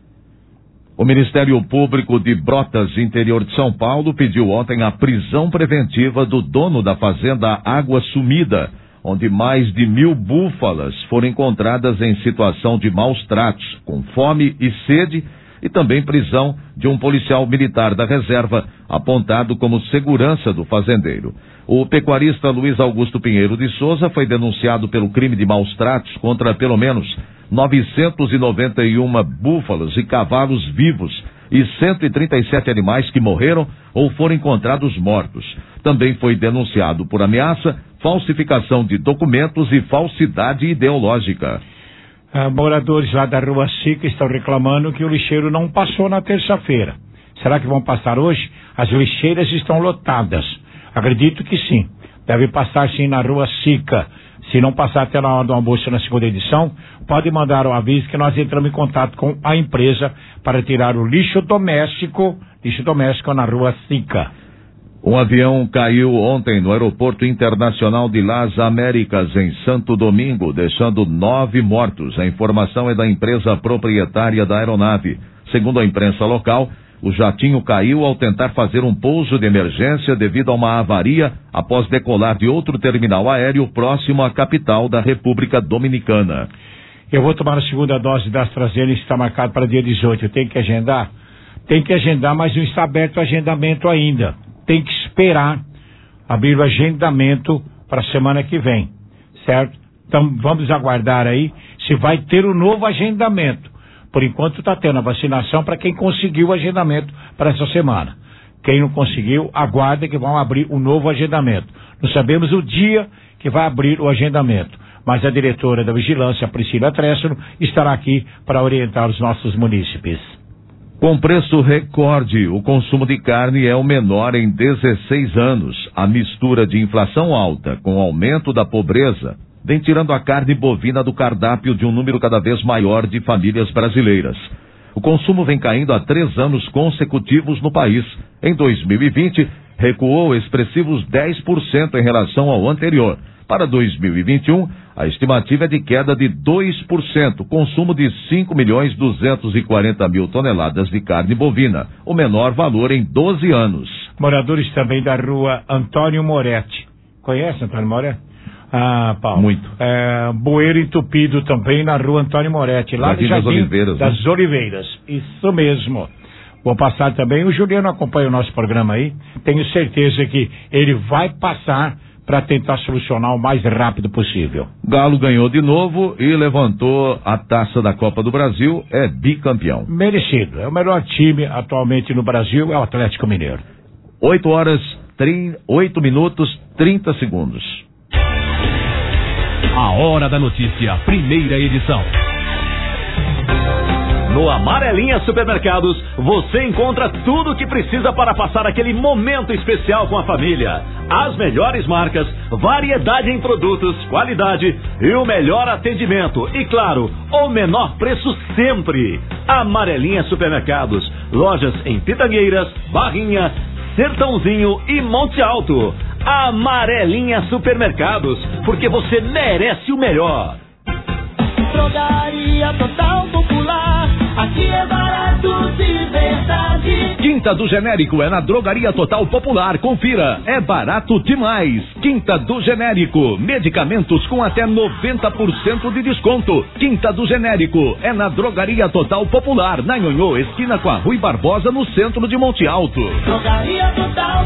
O Ministério Público de Brotas, interior de São Paulo, pediu ontem a prisão preventiva do dono da fazenda Água Sumida, onde mais de mil búfalas foram encontradas em situação de maus tratos, com fome e sede, e também prisão de um policial militar da reserva, apontado como segurança do fazendeiro. O pecuarista Luiz Augusto Pinheiro de Souza foi denunciado pelo crime de maus tratos contra pelo menos novecentos e noventa e um búfalos e cavalos vivos e cento e trinta e sete animais que morreram ou foram encontrados mortos. Também foi denunciado por ameaça, falsificação de documentos e falsidade ideológica. Ah, moradores lá da Rua Sica estão reclamando que o lixeiro não passou na terça-feira. Será que vão passar hoje? As lixeiras estão lotadas. Acredito que sim. Deve passar sim na Rua Sica. Se não passar até na hora do almoço na segunda edição, pode mandar o aviso que nós entramos em contato com a empresa para tirar o lixo doméstico, lixo doméstico na Rua Sica. Um avião caiu ontem no Aeroporto Internacional de Las Américas, em Santo Domingo, deixando nove mortos. A informação é da empresa proprietária da aeronave. Segundo a imprensa local, o jatinho caiu ao tentar fazer um pouso de emergência devido a uma avaria após decolar de outro terminal aéreo próximo à capital da República Dominicana. Eu vou tomar a segunda dose da AstraZeneca, está marcado para dia dezoito. Eu tenho que agendar? Tem que agendar, mas não está aberto o agendamento ainda. Tem que esperar abrir o agendamento para a semana que vem, certo? Então vamos aguardar aí se vai ter o um novo agendamento. Por enquanto está tendo a vacinação para quem conseguiu o agendamento para essa semana. Quem não conseguiu, aguarda que vão abrir um novo agendamento. Não sabemos o dia que vai abrir o agendamento, mas a diretora da Vigilância, Priscila Tressano, estará aqui para orientar os nossos munícipes. Com preço recorde, o consumo de carne é o menor em dezesseis anos. A mistura de inflação alta com o aumento da pobreza vem tirando a carne bovina do cardápio de um número cada vez maior de famílias brasileiras. O consumo vem caindo há três anos consecutivos no país. Em dois mil e vinte, recuou expressivos dez por cento em relação ao anterior. Para dois mil e vinte e um, a estimativa é de queda de dois por cento, consumo de cinco milhões duzentos e quarenta mil toneladas de carne bovina, o menor valor em doze anos. Moradores também da rua Antônio Moretti. Conhece Antônio Moretti? Ah, Paulo. Muito. É, bueiro entupido também na rua Antônio Moretti, lá Jardim no Jardim das Oliveiras. das né? Oliveiras. Isso mesmo. Vou passar também, o Juliano acompanha o nosso programa aí, tenho certeza que ele vai passar para tentar solucionar o mais rápido possível. Galo ganhou de novo e levantou a taça da Copa do Brasil, é bicampeão. Merecido, é o melhor time atualmente no Brasil, é o Atlético Mineiro. oito horas, oito minutos, trinta segundos. A Hora da Notícia, primeira edição. No Amarelinha Supermercados, você encontra tudo o que precisa para passar aquele momento especial com a família. As melhores marcas, variedade em produtos, qualidade e o melhor atendimento. E claro, o menor preço sempre. Amarelinha Supermercados, lojas em Pitangueiras, Barrinha, Sertãozinho e Monte Alto. Amarelinha Supermercados, porque você merece o melhor. Drogaria Total Popular, aqui é barato de verdade. Quinta do Genérico é na Drogaria Total Popular, confira, é barato demais. Quinta do Genérico, medicamentos com até noventa por cento de desconto. Quinta do Genérico é na Drogaria Total Popular, na Nhonhô, esquina com a Rui Barbosa, no centro de Monte Alto. Drogaria Total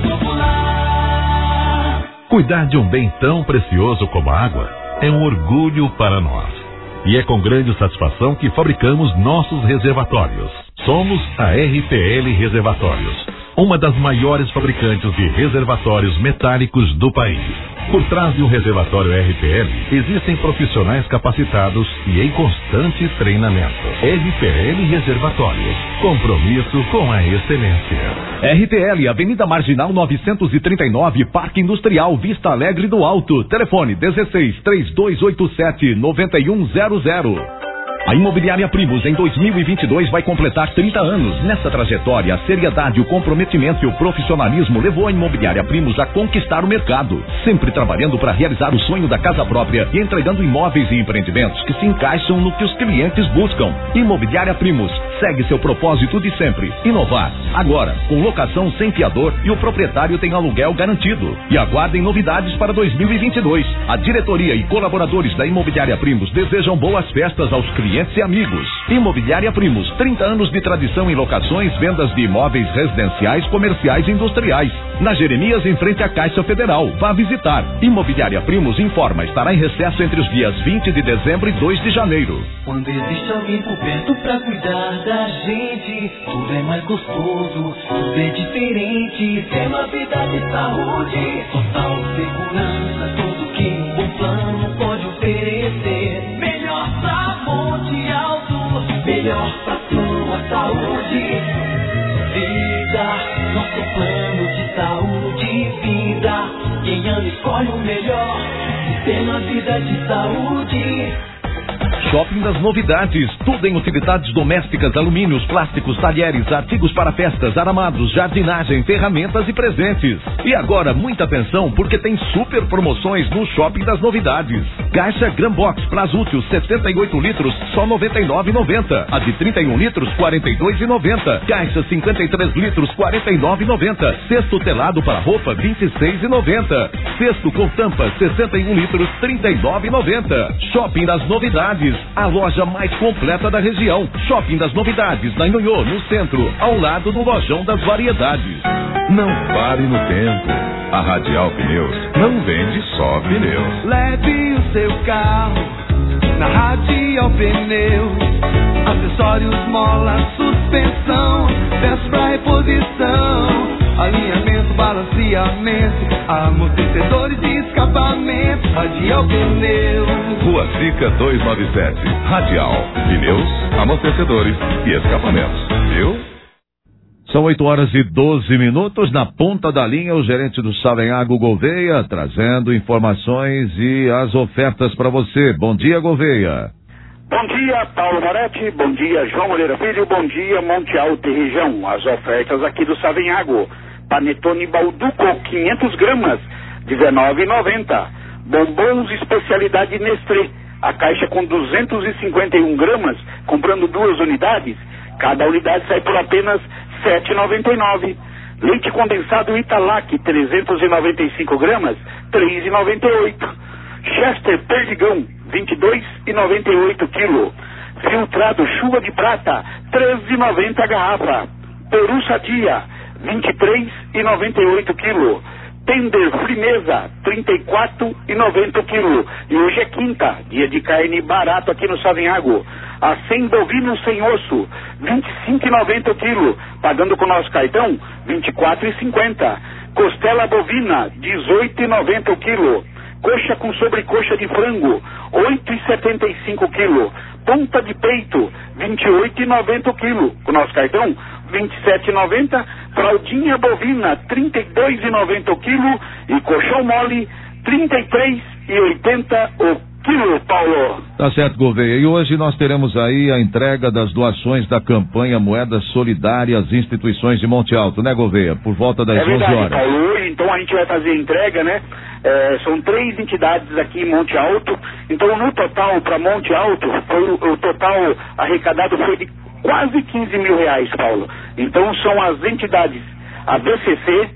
Popular. Cuidar de um bem tão precioso como a água é um orgulho para nós. E é com grande satisfação que fabricamos nossos reservatórios. Somos a R P L Reservatórios, uma das maiores fabricantes de reservatórios metálicos do país. Por trás de um reservatório R P L, existem profissionais capacitados e em constante treinamento. R P L Reservatórios, compromisso com a excelência. R P L, Avenida Marginal novecentos e trinta e nove, Parque Industrial, Vista Alegre do Alto. Telefone dezesseis, três dois oito sete, nove um zero zero. A Imobiliária Primos em dois mil e vinte e dois vai completar trinta anos. Nessa trajetória, a seriedade, o comprometimento e o profissionalismo levou a Imobiliária Primos a conquistar o mercado, sempre trabalhando para realizar o sonho da casa própria e entregando imóveis e empreendimentos que se encaixam no que os clientes buscam. Imobiliária Primos segue seu propósito de sempre, inovar. Agora, com locação sem fiador e o proprietário tem aluguel garantido. E aguardem novidades para dois mil e vinte e dois. A diretoria e colaboradores da Imobiliária Primos desejam boas festas aos clientes e amigos. Imobiliária Primos, trinta anos de tradição em locações, vendas de imóveis residenciais, comerciais e industriais. Na Jeremias, em frente à Caixa Federal. Vá visitar. Imobiliária Primos informa, estará em recesso entre os dias vinte de dezembro e dois de janeiro. Quando existe alguém por perto pra cuidar da gente, tudo é mais gostoso, tudo é diferente. Tem uma vida de saúde, total segurança, tudo que um bom plano pode oferecer. Melhor pra Monte Alto, melhor pra sua saúde. Vida, nosso plano de saúde. Vida, quem ama escolhe o melhor. Sistema Vida de Saúde. Shopping das Novidades, tudo em utilidades domésticas, alumínios, plásticos, talheres, artigos para festas, aramados, jardinagem, ferramentas e presentes. E agora, muita atenção, porque tem super promoções no Shopping das Novidades. Caixa Grambox Plasútil, setenta e oito litros, só noventa e nove reais e noventa centavos. A de trinta e um litros, quarenta e dois reais e noventa centavos. Caixa cinquenta e três litros, quarenta e nove reais e noventa centavos. Cesto telado para roupa, vinte e seis reais e noventa centavos. Cesto com tampa, sessenta e um litros, trinta e nove reais e noventa centavos. Shopping das Novidades, a loja mais completa da região. Shopping das Novidades, na Nhonhô, no centro, ao lado do Lojão das Variedades. Não pare no tempo. A Radial Pneus não vende só pneus. Leve o seu carro na Radial Pneus. Acessórios, mola, suspensão, peças pra reposição, alinhamento, balanceamento, amortecedores de escapamento. Radial Pneus. Rua Sica duzentos e noventa e sete. Radial Pneus, amortecedores e escapamentos. Viu? São oito horas e doze minutos. Na ponta da linha, o gerente do Savenhago, Gouveia, trazendo informações e as ofertas para você. Bom dia, Gouveia. Bom dia, Paulo Moretti. Bom dia, João Moreira Filho. Bom dia, Monte Alto e região. As ofertas aqui do Savenhago. Panetone Balduco, quinhentas gramas, dezenove reais e noventa centavos. Bombons especialidade Nestlé, a caixa com duzentos e cinquenta e um gramas, comprando duas unidades, cada unidade sai por apenas sete reais e noventa e nove centavos. Leite condensado Italac, trezentos e noventa e cinco gramas, três reais e noventa e oito centavos. Chester Perdigão, vinte e dois reais e noventa e oito centavos quilo. Filtrado Chuva de Prata, treze reais e noventa centavos a garrafa. Peru Sadia, vinte e três reais e noventa e oito centavos quilo. Tender Frimeza, trinta e quatro reais e noventa centavos quilo. E hoje é quinta, dia de carne barato aqui no Savinhago. A cem bovino sem osso, vinte e cinco reais e noventa centavos quilo. Pagando com o nosso cartão, vinte e quatro reais e cinquenta centavos. Costela bovina, dezoito reais e noventa centavos quilo. Coxa com sobrecoxa de frango, oito reais e setenta e cinco centavos quilo. Ponta de peito, vinte e oito reais e noventa centavos quilo. Com o nosso cartão, vinte e sete reais e noventa centavos. Fraldinha bovina, trinta e dois reais e noventa centavos quilo. E colchão mole, trinta e três reais e oitenta centavos o quilo, Paulo. Tá certo, Gouveia. E hoje nós teremos aí a entrega das doações da campanha Moedas Solidárias Instituições de Monte Alto, né, Gouveia? Por volta das é verdade, onze horas. Paulo. Hoje, então, a gente vai fazer a entrega, né? É, são três entidades aqui em Monte Alto. Então, no total, para Monte Alto, foi, o, o total arrecadado foi de quase quinze mil reais, Paulo. Então, são as entidades, a B C C,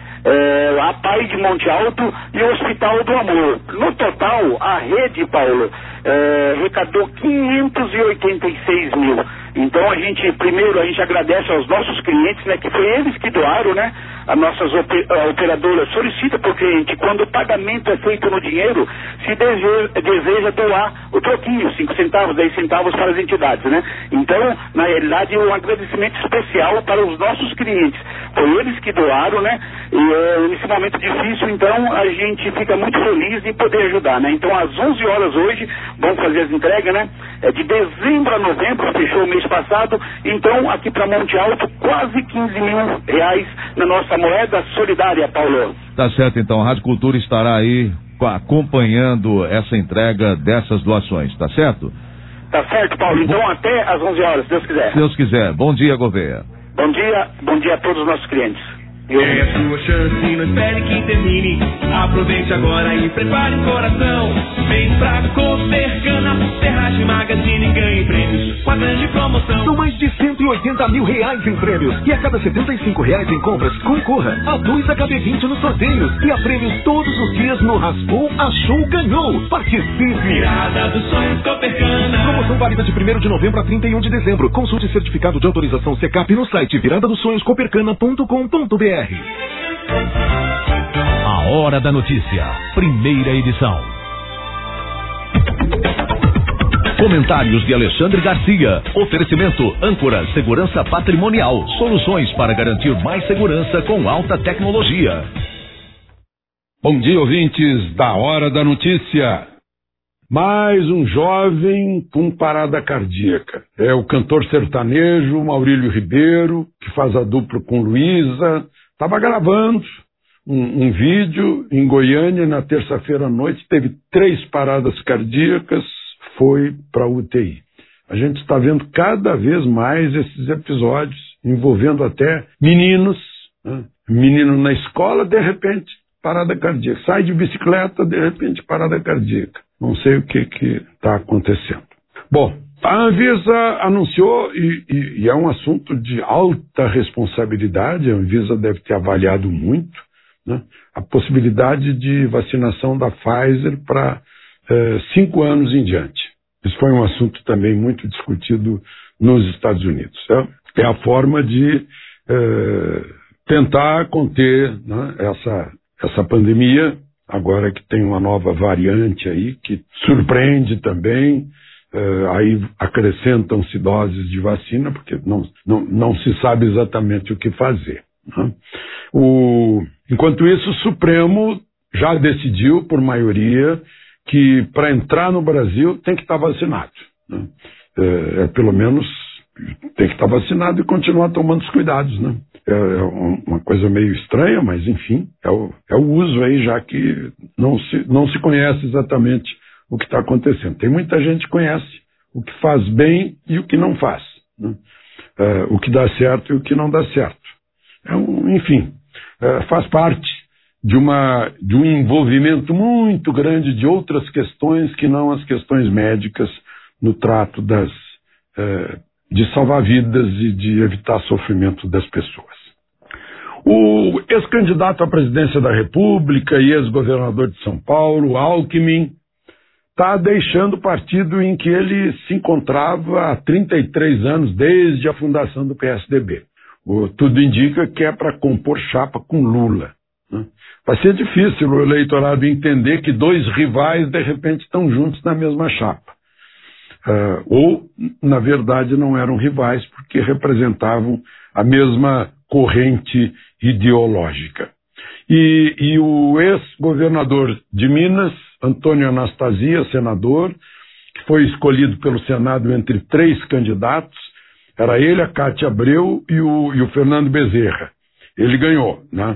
É, a P A I de Monte Alto e o Hospital do Amor. No total, a rede, Paulo, é, arrecadou quinhentos e oitenta e seis mil. Então a gente, primeiro, a gente agradece aos nossos clientes, né, que foi eles que doaram, né? As nossas operadoras solicitam para o cliente, quando o pagamento é feito no dinheiro, se deseja, deseja doar o troquinho, cinco centavos, dez centavos para as entidades, né? Então, na realidade, um agradecimento especial para os nossos clientes. Foi eles que doaram, né? E é, nesse momento difícil, então, a gente fica muito feliz de poder ajudar, né? Então, às onze horas hoje, vamos fazer as entregas, né? É de dezembro a novembro, fechou o mês passado, então, aqui para Monte Alto, quase quinze mil reais na nossa moeda solidária, Paulo. Tá certo, então, a Rádio Cultura estará aí acompanhando essa entrega dessas doações, tá certo? Tá certo, Paulo. Então, até às onze horas, se Deus quiser. Se Deus quiser. Bom dia, Gouveia. Bom dia, bom dia a todos os nossos clientes. Eu... É a sua chance, não espere que termine. Aproveite agora e prepare o coração. Vem pra Copercana, Ferragem Magazine, ganhe prêmios com a grande promoção. São mais de cento e oitenta mil reais em prêmios. E a cada setenta e cinco reais em compras, concorra a dois H B vinte nos sorteios. E a prêmios todos os dias no Raspou, Achou, Ganhou. Participe! Virada dos sonhos Copercana. Promoção válida de primeiro de novembro a trinta e um de dezembro. Consulte certificado de autorização Secap no site virada dos sonhos copercana ponto com ponto br. A Hora da Notícia, primeira edição. Comentários de Alexandre Garcia. Oferecimento Âncora Segurança Patrimonial. Soluções para garantir mais segurança com alta tecnologia. Bom dia, ouvintes da Hora da Notícia. Mais um jovem com parada cardíaca. É o cantor sertanejo Maurílio Ribeiro, que faz a dupla com Luísa. Estava gravando um, um vídeo em Goiânia na terça-feira à noite, teve três paradas cardíacas, foi para a U T I. A gente está vendo cada vez mais esses episódios envolvendo até meninos, né? Menino na escola, de repente, parada cardíaca. Sai de bicicleta, de repente, parada cardíaca. Não sei o que está acontecendo. Bom, a Anvisa anunciou, e, e, e é um assunto de alta responsabilidade, a Anvisa deve ter avaliado muito, né, a possibilidade de vacinação da Pfizer para eh, cinco anos em diante. Isso foi um assunto também muito discutido nos Estados Unidos. É, é a forma de eh, tentar conter, né, essa, essa pandemia, agora que tem uma nova variante aí, que surpreende também. Uh, aí acrescentam-se doses de vacina, porque não, não, não se sabe exatamente o que fazer. Né? O, enquanto isso, o Supremo já decidiu, por maioria, que para entrar no Brasil tem que estar vacinado. Né? É, é, pelo menos tem que estar vacinado e continuar tomando os cuidados. Né? É, é uma coisa meio estranha, mas enfim, é o, é o uso aí, já que não se, não se conhece exatamente o que está acontecendo. Tem muita gente que conhece o que faz bem e o que não faz, né? uh, o que dá certo e o que não dá certo. É um, enfim, uh, faz parte de, uma, de um envolvimento muito grande de outras questões que não as questões médicas no trato das, eh, de salvar vidas e de evitar sofrimento das pessoas. O ex-candidato à presidência da República e ex-governador de São Paulo, Alckmin, está deixando o partido em que ele se encontrava há trinta e três anos, desde a fundação do P S D B. O, tudo indica que é para compor chapa com Lula. Né? Vai ser difícil o eleitorado entender que dois rivais, de repente, estão juntos na mesma chapa. Uh, ou, na verdade, não eram rivais, porque representavam a mesma corrente ideológica. E, e o ex-governador de Minas, Antônio Anastasia, senador, que foi escolhido pelo Senado entre três candidatos, era ele, a Cátia Abreu e o, e o Fernando Bezerra. Ele ganhou, né?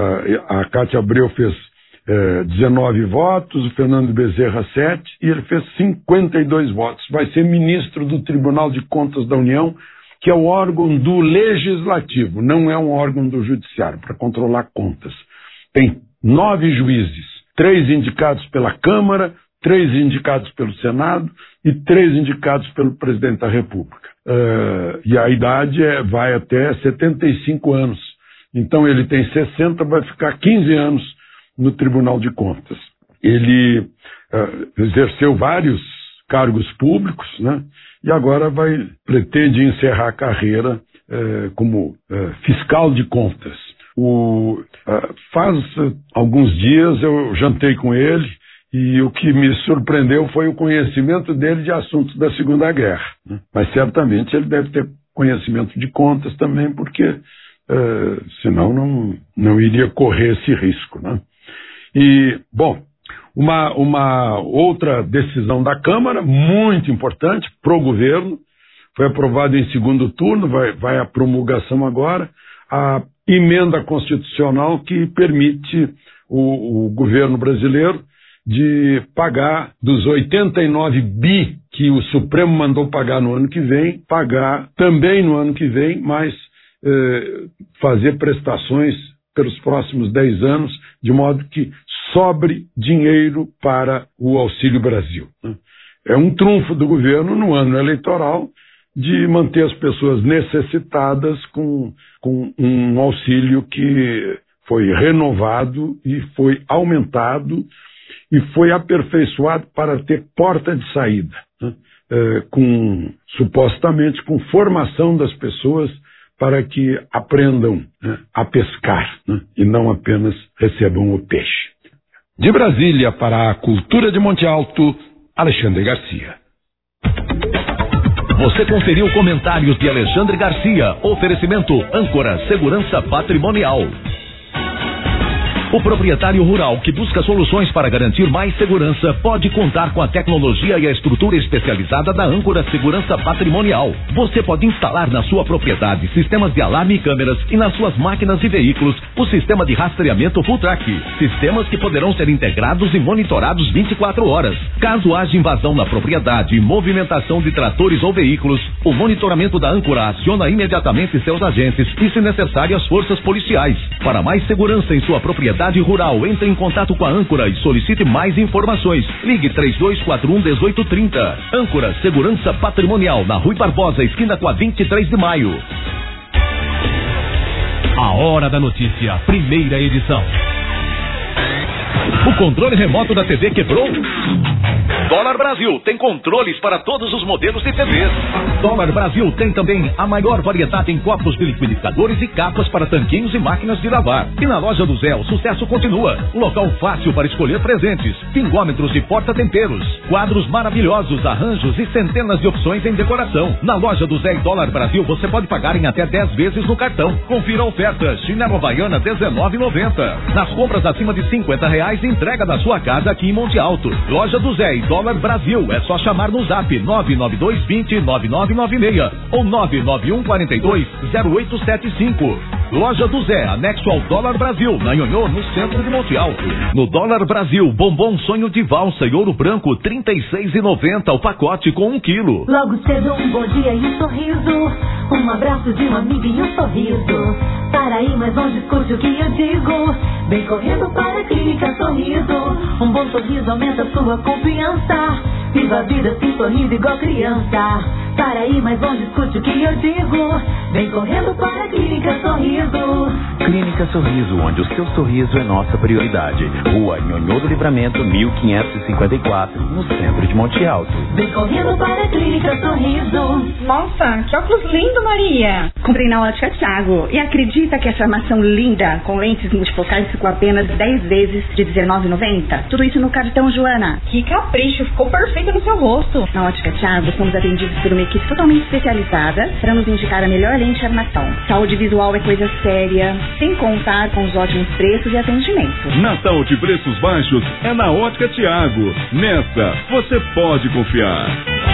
A Cátia Abreu fez eh, dezenove votos, o Fernando Bezerra sete, e ele fez cinquenta e dois votos. Vai ser ministro do Tribunal de Contas da União, que é o órgão do Legislativo, não é um órgão do Judiciário, para controlar contas. Tem nove juízes, três indicados pela Câmara, três indicados pelo Senado e três indicados pelo Presidente da República. Uh, e a idade é, vai até setenta e cinco anos. Então ele tem sessenta, vai ficar quinze anos no Tribunal de Contas. Ele uh, exerceu vários cargos públicos, né? E agora vai, pretende encerrar a carreira uh, como uh, fiscal de contas. O, uh, faz uh, alguns dias eu jantei com ele e o que me surpreendeu foi o conhecimento dele de assuntos da Segunda Guerra. Né? Mas certamente ele deve ter conhecimento de contas também, porque uh, senão não, não iria correr esse risco. Né? E, bom, uma, uma outra decisão da Câmara, muito importante para o governo, foi aprovada em segundo turno, vai, vai à promulgação agora, a emenda constitucional que permite o, o governo brasileiro de pagar dos oitenta e nove bi que o Supremo mandou pagar no ano que vem, pagar também no ano que vem, mas eh, fazer prestações pelos próximos dez anos, de modo que sobre dinheiro para o Auxílio Brasil. Né? É um trunfo do governo no ano eleitoral de manter as pessoas necessitadas com, com um auxílio que foi renovado e foi aumentado e foi aperfeiçoado para ter porta de saída, né? é, com, supostamente com formação das pessoas para que aprendam, né, a pescar, né, e não apenas recebam o peixe. De Brasília para a Cultura de Monte Alto, Alexandre Garcia. Você conferiu comentários de Alexandre Garcia. Oferecimento Âncora Segurança Patrimonial. O proprietário rural que busca soluções para garantir mais segurança pode contar com a tecnologia e a estrutura especializada da Âncora Segurança Patrimonial. Você pode instalar na sua propriedade sistemas de alarme e câmeras e nas suas máquinas e veículos o sistema de rastreamento Full Track. Sistemas que poderão ser integrados e monitorados vinte e quatro horas. Caso haja invasão na propriedade e movimentação de tratores ou veículos, o monitoramento da Âncora aciona imediatamente seus agentes e, se necessário, as forças policiais. Para mais segurança em sua propriedade rural, entre em contato com a Âncora e solicite mais informações. Ligue três dois quatro um, um oito três zero. Âncora Segurança Patrimonial, na Rui Barbosa, esquina com a vinte e três de maio. A Hora da Notícia, primeira edição. O controle remoto da T V quebrou? Dólar Brasil tem controles para todos os modelos de T Vs. Dólar Brasil tem também a maior variedade em copos de liquidificadores e capas para tanquinhos e máquinas de lavar. E na loja do Zé, o sucesso continua. Local fácil para escolher presentes, pingômetros e porta-temperos, quadros maravilhosos, arranjos e centenas de opções em decoração. Na loja do Zé e Dólar Brasil você pode pagar em até dez vezes no cartão. Confira a oferta. Chinelo Havaiana dezenove e noventa. Nas compras acima de cinquenta reais, entrega da sua casa aqui em Monte Alto. Loja do Zé e Dólar Brasil. É só chamar no zap nove nove dois dois zero nove nove nove seis ou nove nove um quatro dois zero oito sete cinco. Loja do Zé, anexo ao Dólar Brasil, na Nhonhô, no centro de Monte Alto. No Dólar Brasil, bombom sonho de valsa e ouro branco, trinta e seis reais e noventa centavos o pacote com um quilo. Logo cedo um bom dia e um sorriso, um abraço de uma amiga e um sorriso. Para ir mais longe, escute o que eu digo. Vem correndo para a Clínica Sorriso. Um bom sorriso aumenta sua confiança. Viva a vida assim sorrindo igual criança. Para ir mais longe, escute o que eu digo. Vem correndo para a Clínica Sorriso. Clínica Sorriso, onde o seu sorriso é nossa prioridade. Rua Nhonhô do Livramento, mil quinhentos e cinquenta e quatro, no centro de Monte Alto. Vem correndo para a Clínica Sorriso. Nossa, que óculos lindo, Maria. Comprei na Ótica Thiago. E acredita que essa armação linda, com lentes multifocais, ficou apenas dez vezes de dezenove reais e noventa centavos? Tudo isso no cartão Joana. Que capricho, ficou perfeito no seu rosto. Na Ótica Thiago, somos atendidos por uma equipe totalmente especializada para nos indicar a melhor lente de armação. Saúde visual é coisa séria, sem contar com os ótimos preços e atendimento. Natal de preços baixos é na Ótica Thiago. Nessa, você pode confiar.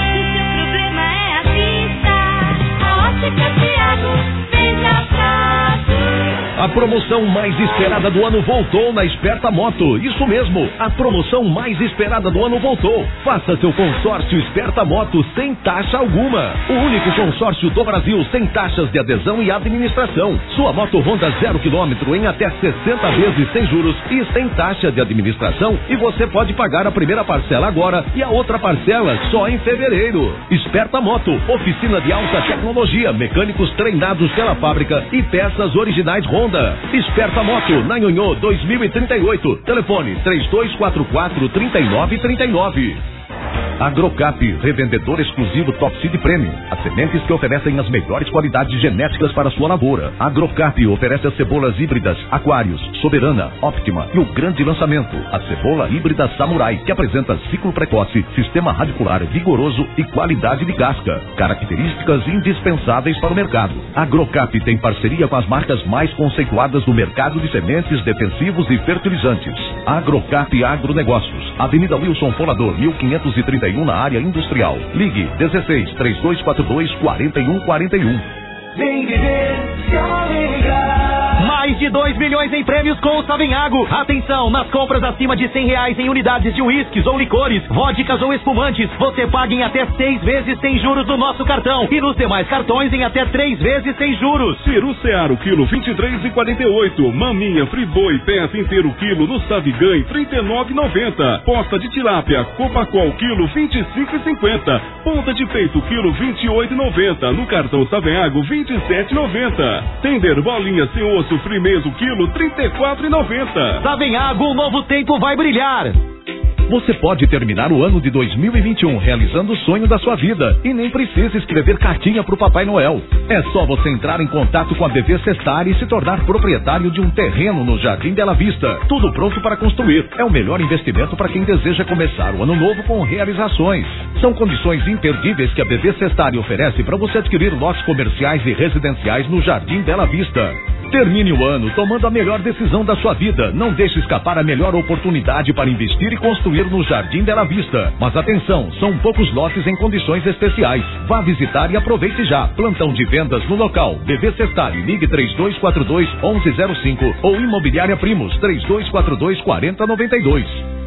A promoção mais esperada do ano voltou na Esperta Moto. Isso mesmo, a promoção mais esperada do ano voltou. Faça seu consórcio Esperta Moto sem taxa alguma. O único consórcio do Brasil sem taxas de adesão e administração. Sua moto Honda zero quilômetro em até sessenta vezes sem juros e sem taxa de administração. E você pode pagar a primeira parcela agora e a outra parcela só em fevereiro. Esperta Moto, oficina de alta tecnologia, mecânicos treinados pela fábrica e peças originais Honda. Esperta Moto, na Nhonhô dois mil e trinta e oito. Telefone três dois quatro quatro, três nove três nove. Agrocap, revendedor exclusivo Top Seed Premium. As sementes que oferecem as melhores qualidades genéticas para sua lavoura. Agrocap oferece as cebolas híbridas Aquários, Soberana, Optima e o grande lançamento, a cebola híbrida Samurai, que apresenta ciclo precoce, sistema radicular vigoroso e qualidade de casca. Características indispensáveis para o mercado. Agrocap tem parceria com as marcas mais conceituadas do mercado de sementes, defensivos e fertilizantes. Agrocap Agronegócios, Avenida Wilson Folador, mil quinhentos e trinta e um, na área industrial. Ligue dezesseis, três dois quatro dois, quatro um quatro um. Vem viver, se alegrar. Mais de dois milhões em prêmios com o Savenhago. Atenção, nas compras acima de cem reais em unidades de uísques ou licores, vodkas ou espumantes, você paga em até seis vezes sem juros no nosso cartão. E nos demais cartões em até três vezes sem juros. Peru Seara, quilo vinte e três reais e quarenta e oito centavos. Maminha Friboi, peça inteiro quilo no Savigan, trinta e nove reais e noventa centavos. Posta de tilápia, Copacol, quilo vinte e cinco reais e cinquenta centavos. Ponta de peito, quilo vinte e oito reais e noventa centavos. No cartão Savenhago, vinte e sete reais e noventa centavos. Tender bolinha sem osso, frimeso, quilo trinta e quatro reais e noventa centavos. Savenhago, um novo tempo vai brilhar. Você pode terminar o ano de dois mil e vinte e um realizando o sonho da sua vida e nem precisa escrever cartinha pro Papai Noel. É só você entrar em contato com a B V Sestar e se tornar proprietário de um terreno no Jardim Bela Vista. Tudo pronto para construir. É o melhor investimento para quem deseja começar o ano novo com realizações. São condições imperdíveis que a B V Sestar oferece para você adquirir lotes comerciais e residenciais no Jardim Bela Vista. Termine o ano tomando a melhor decisão da sua vida. Não deixe escapar a melhor oportunidade para investir e construir no Jardim Bela Vista. Mas atenção, são poucos lotes em condições especiais. Vá visitar e aproveite já. Plantão de vendas no local. B V Sestar, ligue três dois quatro dois, onze zero cinco ou Imobiliária Primos, três dois quatro dois, quatro zero nove dois.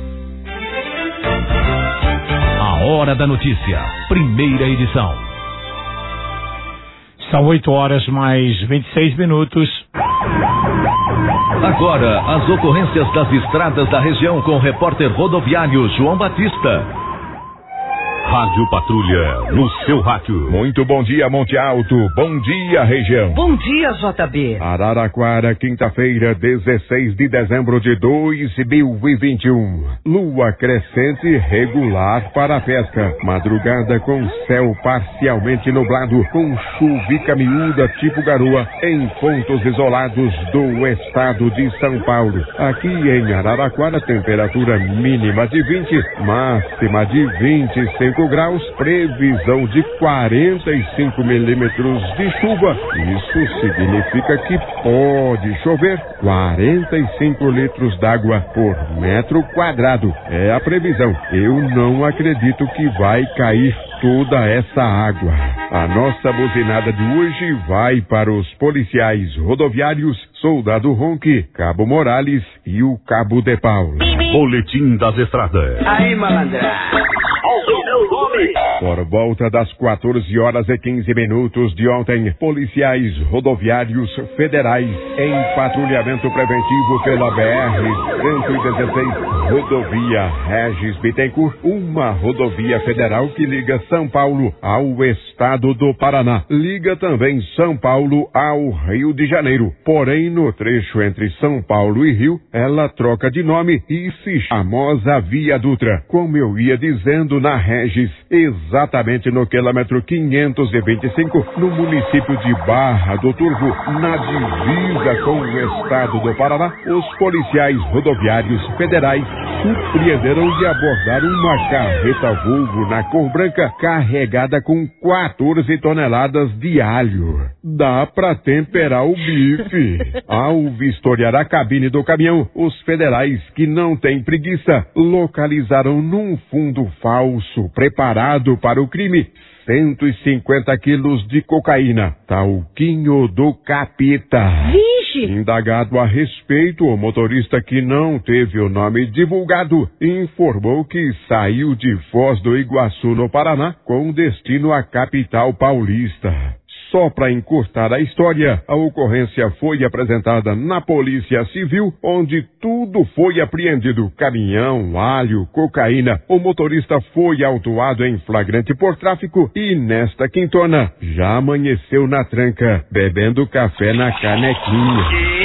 A Hora da Notícia, primeira edição. São oito horas mais vinte e seis minutos. Agora, as ocorrências das estradas da região com o repórter rodoviário João Batista. Rádio Patrulha, no seu rádio. Muito bom dia, Monte Alto. Bom dia, região. Bom dia, J B. Araraquara, quinta-feira, dezesseis de dezembro de dois mil e vinte e um. Lua crescente regular para a pesca. Madrugada com céu parcialmente nublado, com chuvica miúda tipo garoa em pontos isolados do estado de São Paulo. Aqui em Araraquara, temperatura mínima de vinte, máxima de vinte e cinco graus, previsão de quarenta e cinco milímetros de chuva. Isso significa que pode chover quarenta e cinco litros d'água por metro quadrado. É a previsão. Eu não acredito que vai cair toda essa água. A nossa buzinada de hoje vai para os policiais rodoviários Soldado Ronque, Cabo Morales e o Cabo de Pau. Boletim das Estradas. Aí, malandra. Por volta das quatorze horas e quinze minutos de ontem, policiais rodoviários federais em patrulhamento preventivo pela B R cento e dezesseis, rodovia Regis Bittencourt, uma rodovia federal que liga São Paulo ao estado do Paraná. Liga também São Paulo ao Rio de Janeiro. Porém, no trecho entre São Paulo e Rio, ela troca de nome e se chama Via Dutra. Como eu ia dizendo, na Regis, exatamente no quilômetro quinhentos e vinte e cinco, no município de Barra do Turvo, na divisa com o estado do Paraná, os policiais rodoviários federais surpreenderam de abordar uma carreta Volvo na cor branca carregada com quatorze toneladas de alho. Dá pra temperar o bife. Ao vistoriar a cabine do caminhão, os federais, que não têm preguiça, localizaram num fundo falso preparado para o crime cento e cinquenta quilos de cocaína, talquinho do capeta. Vixe! Indagado a respeito, o motorista, que não teve o nome divulgado, informou que saiu de Foz do Iguaçu, no Paraná, com destino à capital paulista. Só para encurtar a história, a ocorrência foi apresentada na Polícia Civil, onde tudo foi apreendido: caminhão, alho, cocaína. O motorista foi autuado em flagrante por tráfico e, nesta quintona, já amanheceu na tranca, bebendo café na canequinha.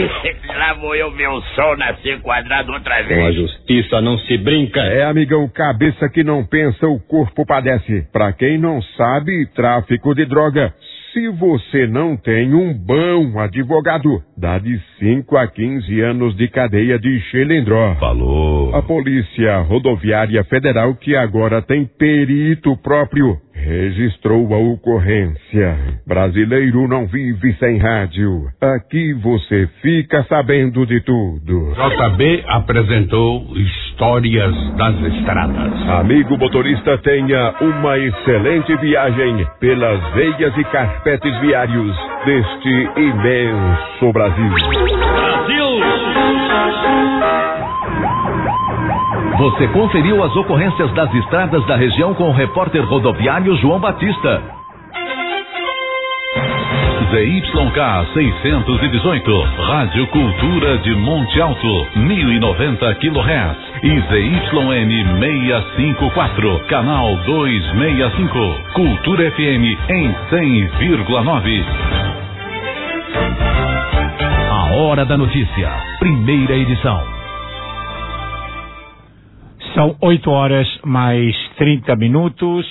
Lá vou eu ver o sol nascer quadrado outra vez. Com a justiça não se brinca. É, amigão, cabeça que não pensa, o corpo padece. Pra quem não sabe, tráfico de droga, se você não tem um bom advogado, dá de cinco a quinze anos de cadeia de Xelendró. Falou. A Polícia Rodoviária Federal, que agora tem perito próprio, registrou a ocorrência. Brasileiro não vive sem rádio. Aqui você fica sabendo de tudo. J B apresentou Histórias das Estradas. Amigo motorista, tenha uma excelente viagem pelas veias e carpetes viários deste imenso Brasil. Brasil! Você conferiu as ocorrências das estradas da região com o repórter rodoviário João Batista. Z Y K seiscentos e dezoito, Rádio Cultura de Monte Alto, mil e noventa quilohertz, e Z Y N seiscentos e cinquenta e quatro, canal duzentos e sessenta e cinco, Cultura F M em cem vírgula nove. A Hora da Notícia, primeira edição. São oito horas mais trinta minutos.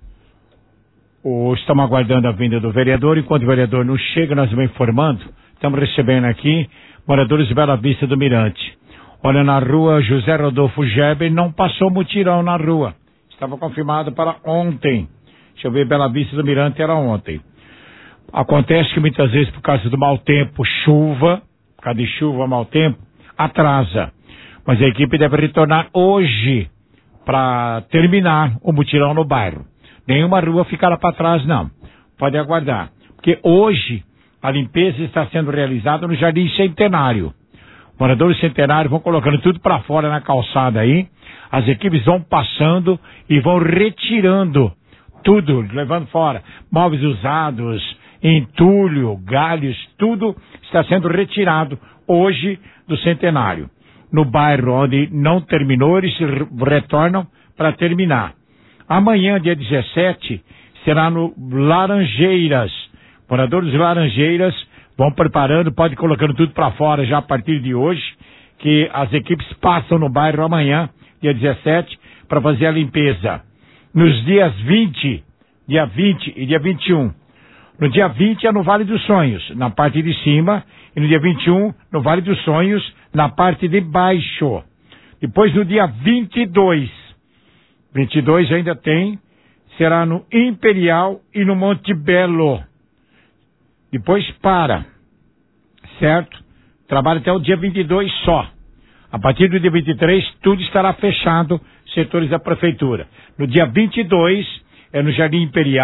O, estamos aguardando a vinda do vereador. Enquanto o vereador não chega, nós vamos informando. Estamos recebendo aqui moradores de Bela Vista do Mirante. Olha, na rua José Rodolfo Geber não passou mutirão na rua. Estava confirmado para ontem. Deixa eu ver, Bela Vista do Mirante era ontem. Acontece que muitas vezes, por causa do mau tempo, chuva, por causa de chuva, mau tempo, atrasa. Mas a equipe deve retornar hoje para terminar o mutirão no bairro. Nenhuma rua ficará para trás, não. Pode aguardar. Porque hoje a limpeza está sendo realizada no Jardim Centenário. Moradores Centenário vão colocando tudo para fora na calçada aí. As equipes vão passando e vão retirando tudo, levando fora. Móveis usados, entulho, galhos, tudo está sendo retirado hoje do Centenário. No bairro onde não terminou, eles retornam para terminar. Amanhã, dia dezessete, será no Laranjeiras. Moradores de Laranjeiras vão preparando, pode ir colocando tudo para fora já a partir de hoje, que as equipes passam no bairro amanhã, dia dezessete, para fazer a limpeza. Nos dias vinte, dia vinte e dia vinte e um. No dia vinte é no Vale dos Sonhos, na parte de cima, e no dia vinte e um, no Vale dos Sonhos, na parte de baixo. Depois, no dia vinte e dois, vinte e dois ainda tem, será no Imperial e no Monte Belo. Depois para, certo? Trabalha até o dia vinte e dois só. A partir do dia vinte e três, tudo estará fechado, setores da prefeitura. No dia vinte e dois, é no Jardim Imperial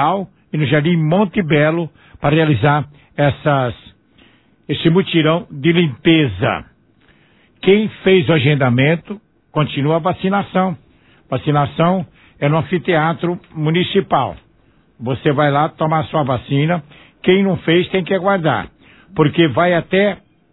e no Jardim Monte Belo para realizar essas, esse mutirão de limpeza. Quem fez o agendamento, continua a vacinação. Vacinação é no anfiteatro municipal. Você vai lá tomar sua vacina. Quem não fez tem que aguardar, porque vai até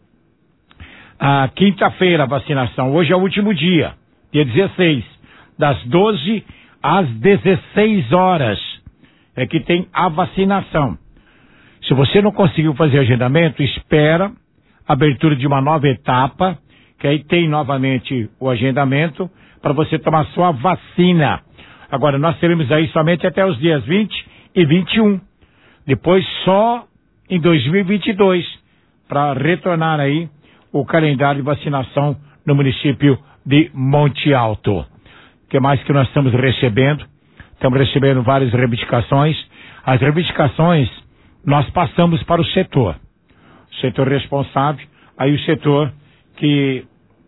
a quinta-feira a vacinação. Hoje é o último dia, dia dezesseis, das doze às dezesseis horas é que tem a vacinação. Se você não conseguiu fazer agendamento, espera a abertura de uma nova etapa, que aí tem novamente o agendamento para você tomar sua vacina. Agora, nós teremos aí somente até os dias vinte e vinte e um. Depois só em dois mil e vinte e dois, para retornar aí o calendário de vacinação no município de Monte Alto. O que mais que nós estamos recebendo? Estamos recebendo várias reivindicações. As reivindicações nós passamos para o setor. O setor responsável, aí o setor que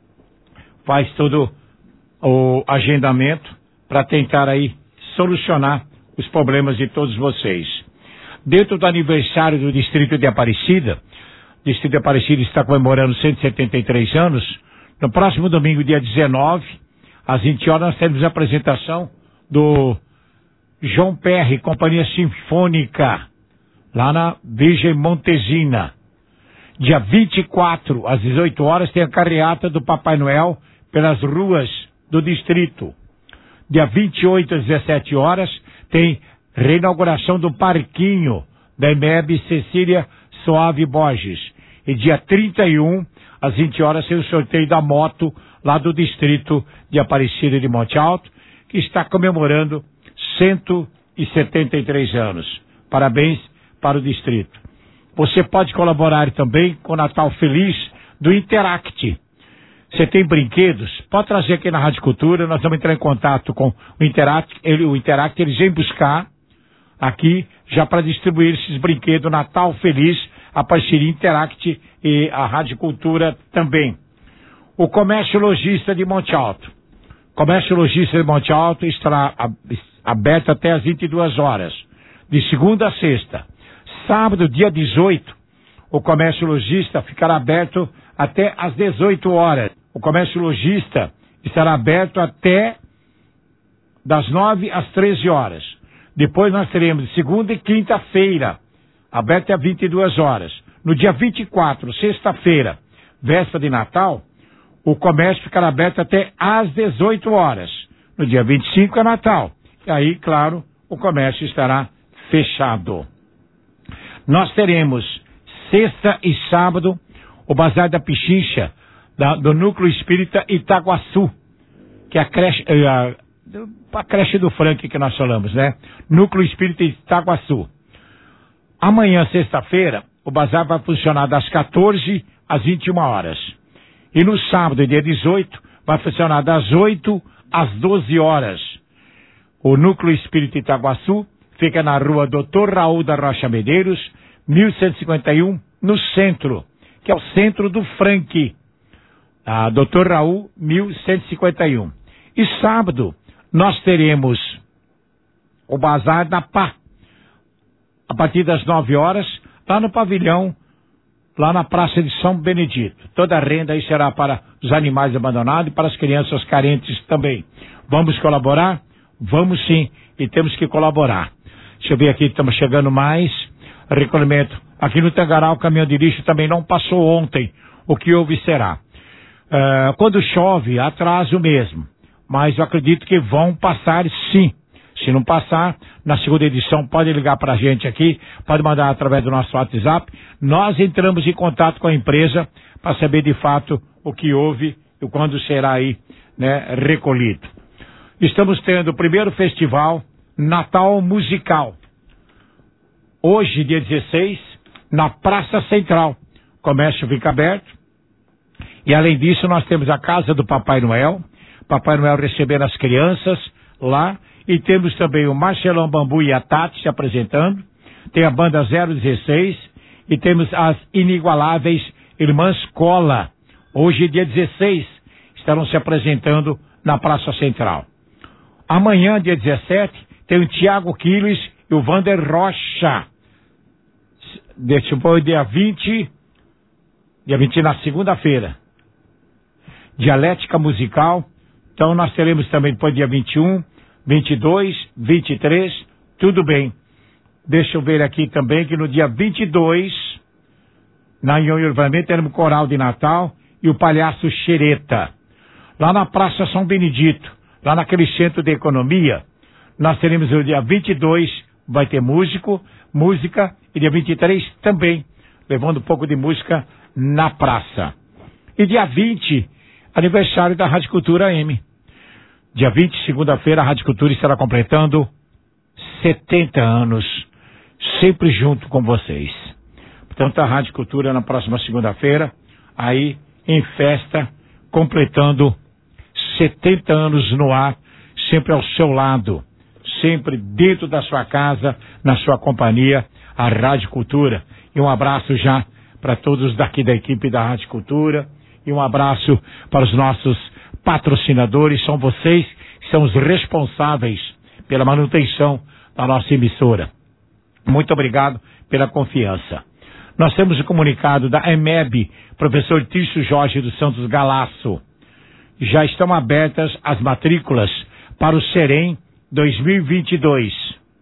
faz todo o agendamento para tentar aí solucionar os problemas de todos vocês. Dentro do aniversário do Distrito de Aparecida, o Distrito de Aparecida está comemorando cento e setenta e três anos. No próximo domingo, dia dezenove, às vinte horas, nós teremos a apresentação do João Perry, Companhia Sinfônica, lá na Virgem Montesina. Dia vinte e quatro, às dezoito horas, tem a carreata do Papai Noel pelas ruas do distrito. Dia vinte e oito, às dezessete horas, tem reinauguração do parquinho da E M E B Cecília Soave Borges. E dia trinta e um, às vinte horas, tem o sorteio da moto lá do distrito de Aparecida de Monte Alto, que está comemorando cento e setenta e três anos. Parabéns para o distrito. Você pode colaborar também com o Natal Feliz do Interact. Você tem brinquedos? Pode trazer aqui na Rádio Cultura, nós vamos entrar em contato com o Interact, ele, o Interact, eles vêm buscar aqui já para distribuir esses brinquedos Natal Feliz, a parceria Interact e a Rádio Cultura também. O Comércio Lojista de Monte Alto. Comércio Lojista de Monte Alto estará aberto até às vinte e duas horas, de segunda a sexta. Sábado, dia dezoito, o Comércio Lojista ficará aberto até às dezoito horas. O Comércio Lojista estará aberto até das nove às treze horas. Depois nós teremos segunda e quinta-feira, aberto às vinte e duas horas. No dia vinte e quatro, sexta-feira, véspera de Natal, o comércio ficará aberto até às dezoito horas. No dia vinte e cinco é Natal. E aí, claro, o comércio estará fechado. Nós teremos sexta e sábado o Bazar da Pichincha, da, do Núcleo Espírita Itaguaçu, que é a creche, a, a creche do Frank que nós falamos, né? Núcleo Espírita Itaguaçu. Amanhã, sexta-feira, o bazar vai funcionar das quatorze às vinte e uma horas. E no sábado, dia dezoito, vai funcionar das oito às doze horas. O Núcleo Espírita Itaguaçu fica na rua doutor Raul da Rocha Medeiros, mil cento e cinquenta e um, no centro, que é o centro do Frank. Ah, doutor Raul, mil cento e cinquenta e um. E sábado, nós teremos o Bazar da Pá, a partir das nove horas, lá no pavilhão, lá na Praça de São Benedito. Toda a renda aí será para os animais abandonados e para as crianças carentes também. Vamos colaborar? Vamos sim, e temos que colaborar. Deixa eu ver aqui, estamos chegando mais. Recolhimento. Aqui no Tangará, o caminhão de lixo também não passou ontem. O que houve será. Uh, quando chove, atraso mesmo. Mas eu acredito que vão passar sim. Se não passar, na segunda edição, pode ligar para a gente aqui, pode mandar através do nosso WhatsApp. Nós entramos em contato com a empresa para saber de fato o que houve e quando será aí, né, recolhido. Estamos tendo o primeiro festival Natal Musical. Hoje, dia dezesseis, na Praça Central. O comércio fica aberto. E além disso, nós temos a Casa do Papai Noel. Papai Noel recebendo as crianças lá. E temos também o Marcelão Bambu e a Tati se apresentando. Tem a banda zero dezesseis. E temos as inigualáveis Irmãs Cola. Hoje, dia dezesseis, estarão se apresentando na Praça Central. Amanhã, dia dezessete, tem o Tiago Quiles e o Vander Rocha. Deixa eu pôr dia vinte, dia vinte na segunda-feira. Dialética musical. Então nós teremos também depois dia vinte e um, vinte e dois, vinte e três, tudo bem. Deixa eu ver aqui também que no dia vinte e dois, na Nhonho Livramento, teremos o Coral de Natal e o Palhaço Xereta. Lá na Praça São Benedito, lá naquele centro de economia, nós teremos o dia vinte e dois, vai ter músico, música, e dia vinte e três também, levando um pouco de música na praça. E dia vinte, aniversário da Rádio Cultura M. Dia vinte, segunda-feira, a Rádio Cultura estará completando setenta anos, sempre junto com vocês. Portanto, a Rádio Cultura na próxima segunda-feira, aí em festa, completando setenta anos no ar, sempre ao seu lado, sempre dentro da sua casa, na sua companhia, a Rádio Cultura. E um abraço já para todos daqui da equipe da Rádio Cultura, e um abraço para os nossos patrocinadores, são vocês que são os responsáveis pela manutenção da nossa emissora. Muito obrigado pela confiança. Nós temos o comunicado da E M E B, professor Tício Jorge dos Santos Galasso. Já estão abertas as matrículas para o Serem dois mil e vinte e dois.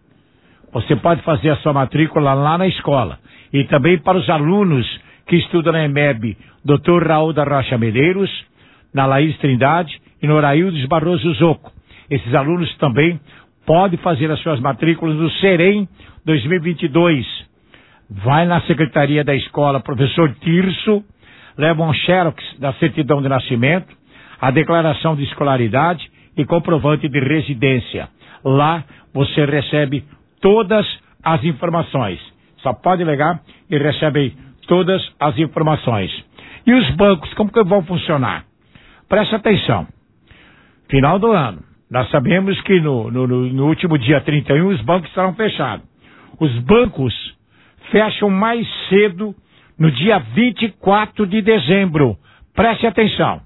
Você pode fazer a sua matrícula lá na escola. E também para os alunos que estudam na E M E B, doutor Raul da Rocha Medeiros, na Laís Trindade e no Oraildes Barroso Zoco. Esses alunos também podem fazer as suas matrículas no Serem dois mil e vinte e dois. Vai na secretaria da escola, professor Tirso, leva um xerox da certidão de nascimento, a declaração de escolaridade e comprovante de residência. Lá você recebe todas as informações. Só pode ligar e recebe todas as informações. E os bancos, como que vão funcionar? Preste atenção. Final do ano. Nós sabemos que no, no, no último dia trinta e um os bancos estarão fechados. Os bancos fecham mais cedo no dia vinte e quatro de dezembro. Preste atenção.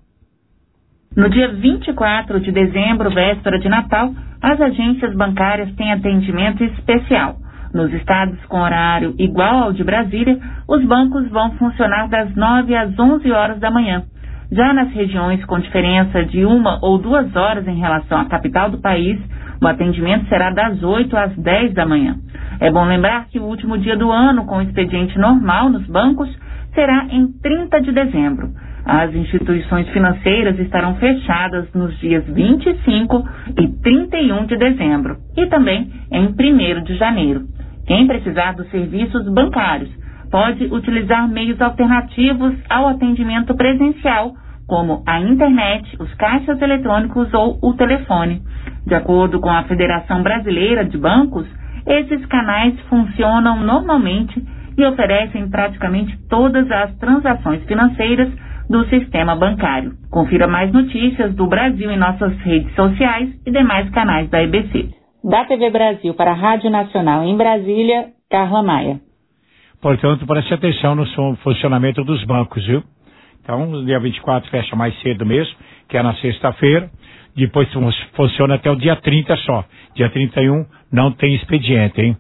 No dia vinte e quatro de dezembro, véspera de Natal, as agências bancárias têm atendimento especial. Nos estados com horário igual ao de Brasília, os bancos vão funcionar das nove às onze horas da manhã. Já nas regiões com diferença de uma ou duas horas em relação à capital do país, o atendimento será das oito às dez da manhã. É bom lembrar que o último dia do ano com expediente normal nos bancos será em trinta de dezembro. As instituições financeiras estarão fechadas nos dias vinte e cinco e trinta e um de dezembro e também em primeiro de janeiro. Quem precisar dos serviços bancários pode utilizar meios alternativos ao atendimento presencial, como a internet, os caixas eletrônicos ou o telefone. De acordo com a Federação Brasileira de Bancos, esses canais funcionam normalmente e oferecem praticamente todas as transações financeiras do sistema bancário. Confira mais notícias do Brasil em nossas redes sociais e demais canais da E B C. Da T V Brasil para a Rádio Nacional em Brasília, Carla Maia. Portanto, preste atenção no funcionamento dos bancos, viu? Então, no dia vinte e quatro fecha mais cedo mesmo, que é na sexta-feira. Depois funciona até o dia trinta só. Dia trinta e um não tem expediente, hein?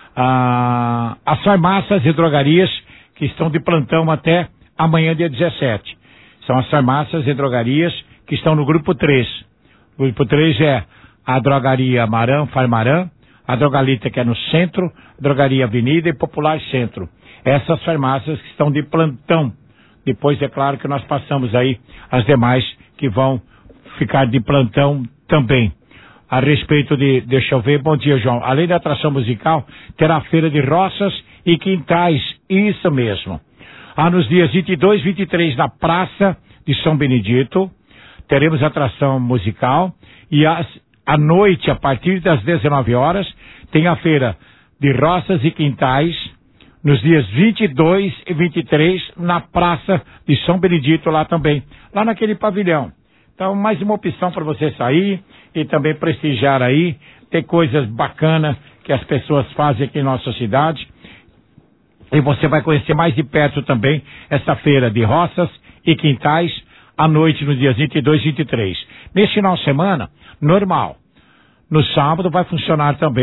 Ah, as farmácias e drogarias que estão de plantão até amanhã, dia dezessete. São as farmácias e drogarias que estão no grupo três. O grupo três é a drogaria Marã, Farmarã, a Drogalita, que é no centro, Drogaria Avenida e Popular Centro. Essas farmácias que estão de plantão. Depois, é claro que nós passamos aí as demais que vão ficar de plantão também. A respeito de, deixa eu ver, bom dia, João. Além da atração musical, terá a feira de roças e quintais. Isso mesmo. Ah, nos dias vinte e dois e vinte e três, na Praça de São Benedito, teremos atração musical. E às, à noite, a partir das dezenove horas, tem a feira de roças e quintais, nos dias vinte e dois e vinte e três, na Praça de São Benedito, lá também, lá naquele pavilhão. Então, mais uma opção para você sair e também prestigiar aí. Tem coisas bacanas que as pessoas fazem aqui em nossa cidade. E você vai conhecer mais de perto também essa feira de roças e quintais à noite, nos dias vinte e dois e vinte e três. Neste final de semana, normal. No sábado vai funcionar também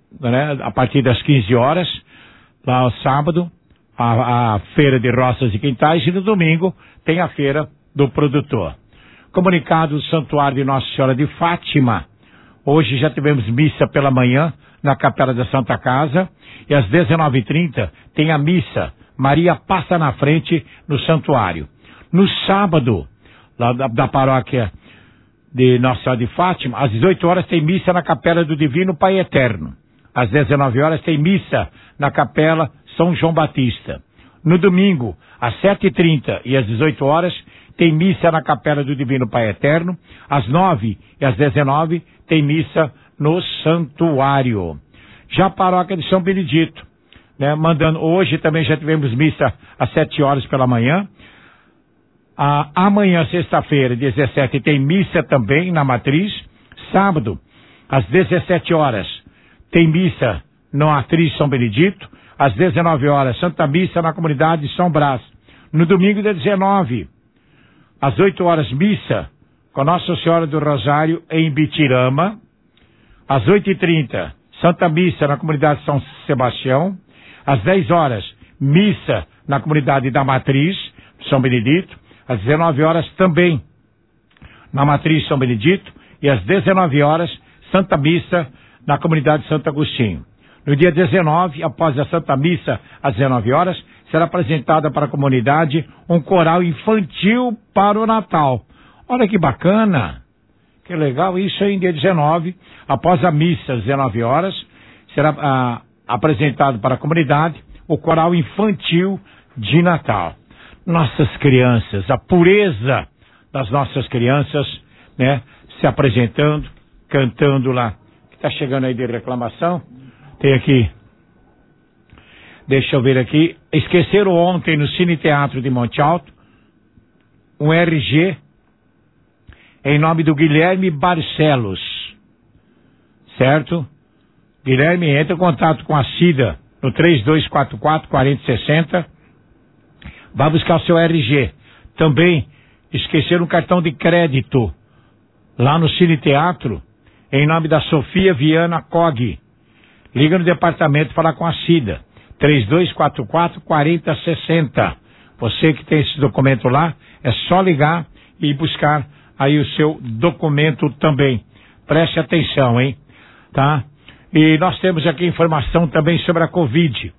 né, a partir das quinze horas, lá ao sábado, a, a feira de roças e quintais, e no domingo tem a feira do produtor. Comunicado do Santuário de Nossa Senhora de Fátima. Hoje já tivemos missa pela manhã na Capela da Santa Casa, e às dezenove e trinta tem a missa Maria Passa na Frente no santuário. No sábado, lá da, da paróquia de Nossa Senhora de Fátima, às dezoito horas tem missa na Capela do Divino Pai Eterno. Às dezenove horas tem missa na Capela São João Batista. No domingo, às sete e trinta e às dezoito horas, tem missa na Capela do Divino Pai Eterno. Às nove e às dezenove, tem missa no santuário. Já a paróquia de São Benedito, né, mandando, hoje também já tivemos missa às sete horas pela manhã. Ah, amanhã, sexta-feira, dezessete, tem missa também na Matriz. Sábado, às dezessete horas, tem missa na Matriz São Benedito. Às dezenove horas, Santa Missa na comunidade de São Brás. No domingo, dia dezenove, às oito horas, missa com Nossa Senhora do Rosário em Bitirama. Às oito e trinta, Santa Missa na comunidade de São Sebastião. Às dez horas, missa na comunidade da Matriz, São Benedito. Às dezenove horas também na Matriz São Benedito. E às dezenove horas, Santa Missa na comunidade de Santo Agostinho. No dia dezenove, após a Santa Missa, às dezenove horas, será apresentada para a comunidade um coral infantil para o Natal. Olha que bacana, que legal isso aí. Em dia dezenove, após a missa, às dezenove horas, será ah, apresentado para a comunidade o coral infantil de Natal. Nossas crianças, a pureza das nossas crianças, né, se apresentando, cantando lá. Está chegando aí de reclamação. Tem aqui, deixa eu ver aqui, esqueceram ontem no Cine Teatro de Monte Alto um R G em nome do Guilherme Barcelos, certo? Guilherme, entra em contato com a Cida no três dois quatro quatro, quatro zero seis zero, vai buscar o seu R G. Também esqueceram um cartão de crédito lá no Cine Teatro em nome da Sofia Viana Cog. Liga no departamento para falar com a Cida. três dois quatro quatro, quatro zero seis zero. Você que tem esse documento lá, é só ligar e buscar aí o seu documento também. Preste atenção, hein? Tá? E nós temos aqui informação também sobre a Covid.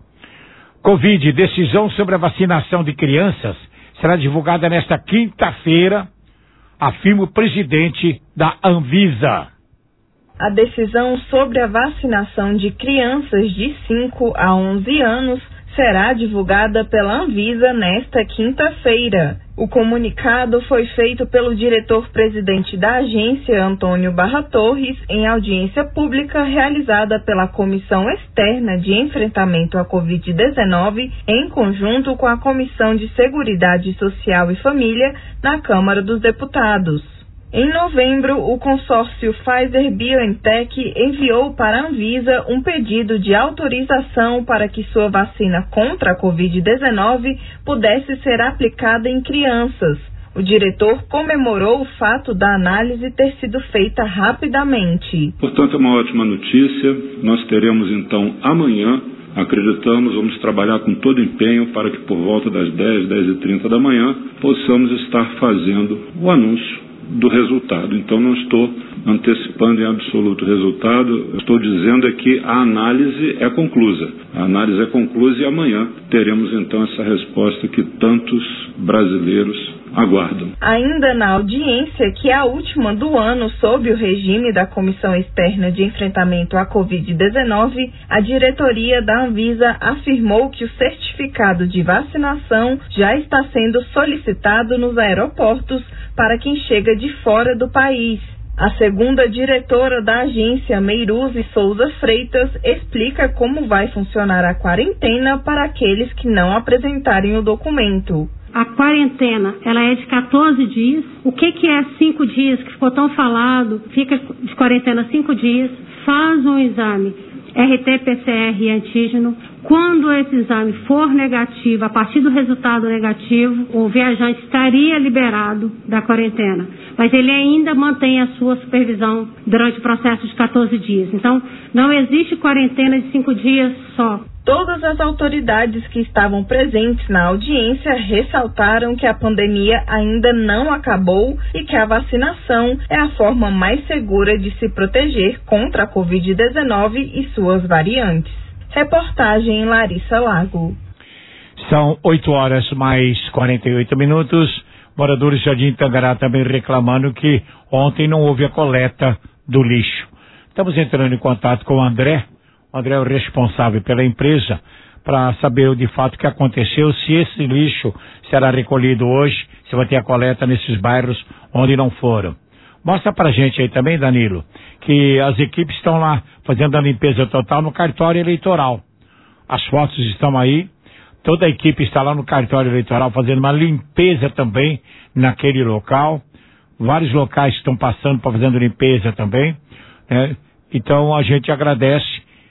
Covid, decisão sobre a vacinação de crianças, será divulgada nesta quinta-feira, afirma o presidente da Anvisa. A decisão sobre a vacinação de crianças de cinco a onze anos será divulgada pela Anvisa nesta quinta-feira. O comunicado foi feito pelo diretor-presidente da agência, Antônio Barra Torres, em audiência pública realizada pela Comissão Externa de Enfrentamento à covid dezenove, em conjunto com a Comissão de Seguridade Social e Família na Câmara dos Deputados. Em novembro, o consórcio Pfizer-BioNTech enviou para a Anvisa um pedido de autorização para que sua vacina contra a covid dezenove pudesse ser aplicada em crianças. O diretor comemorou o fato da análise ter sido feita rapidamente. Portanto, é uma ótima notícia. Nós teremos então amanhã, acreditamos, vamos trabalhar com todo empenho para que por volta das dez, dez e trinta da manhã possamos estar fazendo o anúncio do resultado. Então não estou antecipando em absoluto o resultado, estou dizendo é que a análise é conclusa. A análise é conclusa e amanhã teremos então essa resposta que tantos brasileiros aguardam. Ainda na audiência, que é a última do ano sob o regime da Comissão Externa de Enfrentamento à covid dezenove, a diretoria da Anvisa afirmou que o certificado de vacinação já está sendo solicitado nos aeroportos para quem chega de fora do país. A segunda diretora da agência, Meiruzi Souza Freitas, explica como vai funcionar a quarentena para aqueles que não apresentarem o documento. A quarentena, ela é de quatorze dias. O que que é cinco dias, que ficou tão falado? Fica de quarentena cinco dias, faz um exame R T P C R e antígeno. Quando esse exame for negativo, a partir do resultado negativo, o viajante estaria liberado da quarentena. Mas ele ainda mantém a sua supervisão durante o processo de quatorze dias. Então, não existe quarentena de cinco dias só. Todas as autoridades que estavam presentes na audiência ressaltaram que a pandemia ainda não acabou e que a vacinação é a forma mais segura de se proteger contra a covid dezenove e suas variantes. Reportagem Larissa Lago. São oito horas mais quarenta e oito minutos. Moradores de Jardim Tangará também reclamando que ontem não houve a coleta do lixo. Estamos entrando em contato com o André. O André é o responsável pela empresa para saber de fato o que aconteceu, se esse lixo será recolhido hoje, se vai ter a coleta nesses bairros onde não foram. Mostra pra gente aí também, Danilo, que as equipes estão lá fazendo a limpeza total no cartório eleitoral. As fotos estão aí, toda a equipe está lá no cartório eleitoral fazendo uma limpeza também naquele local. Vários locais estão passando para fazendo limpeza também, né? Então a gente agradece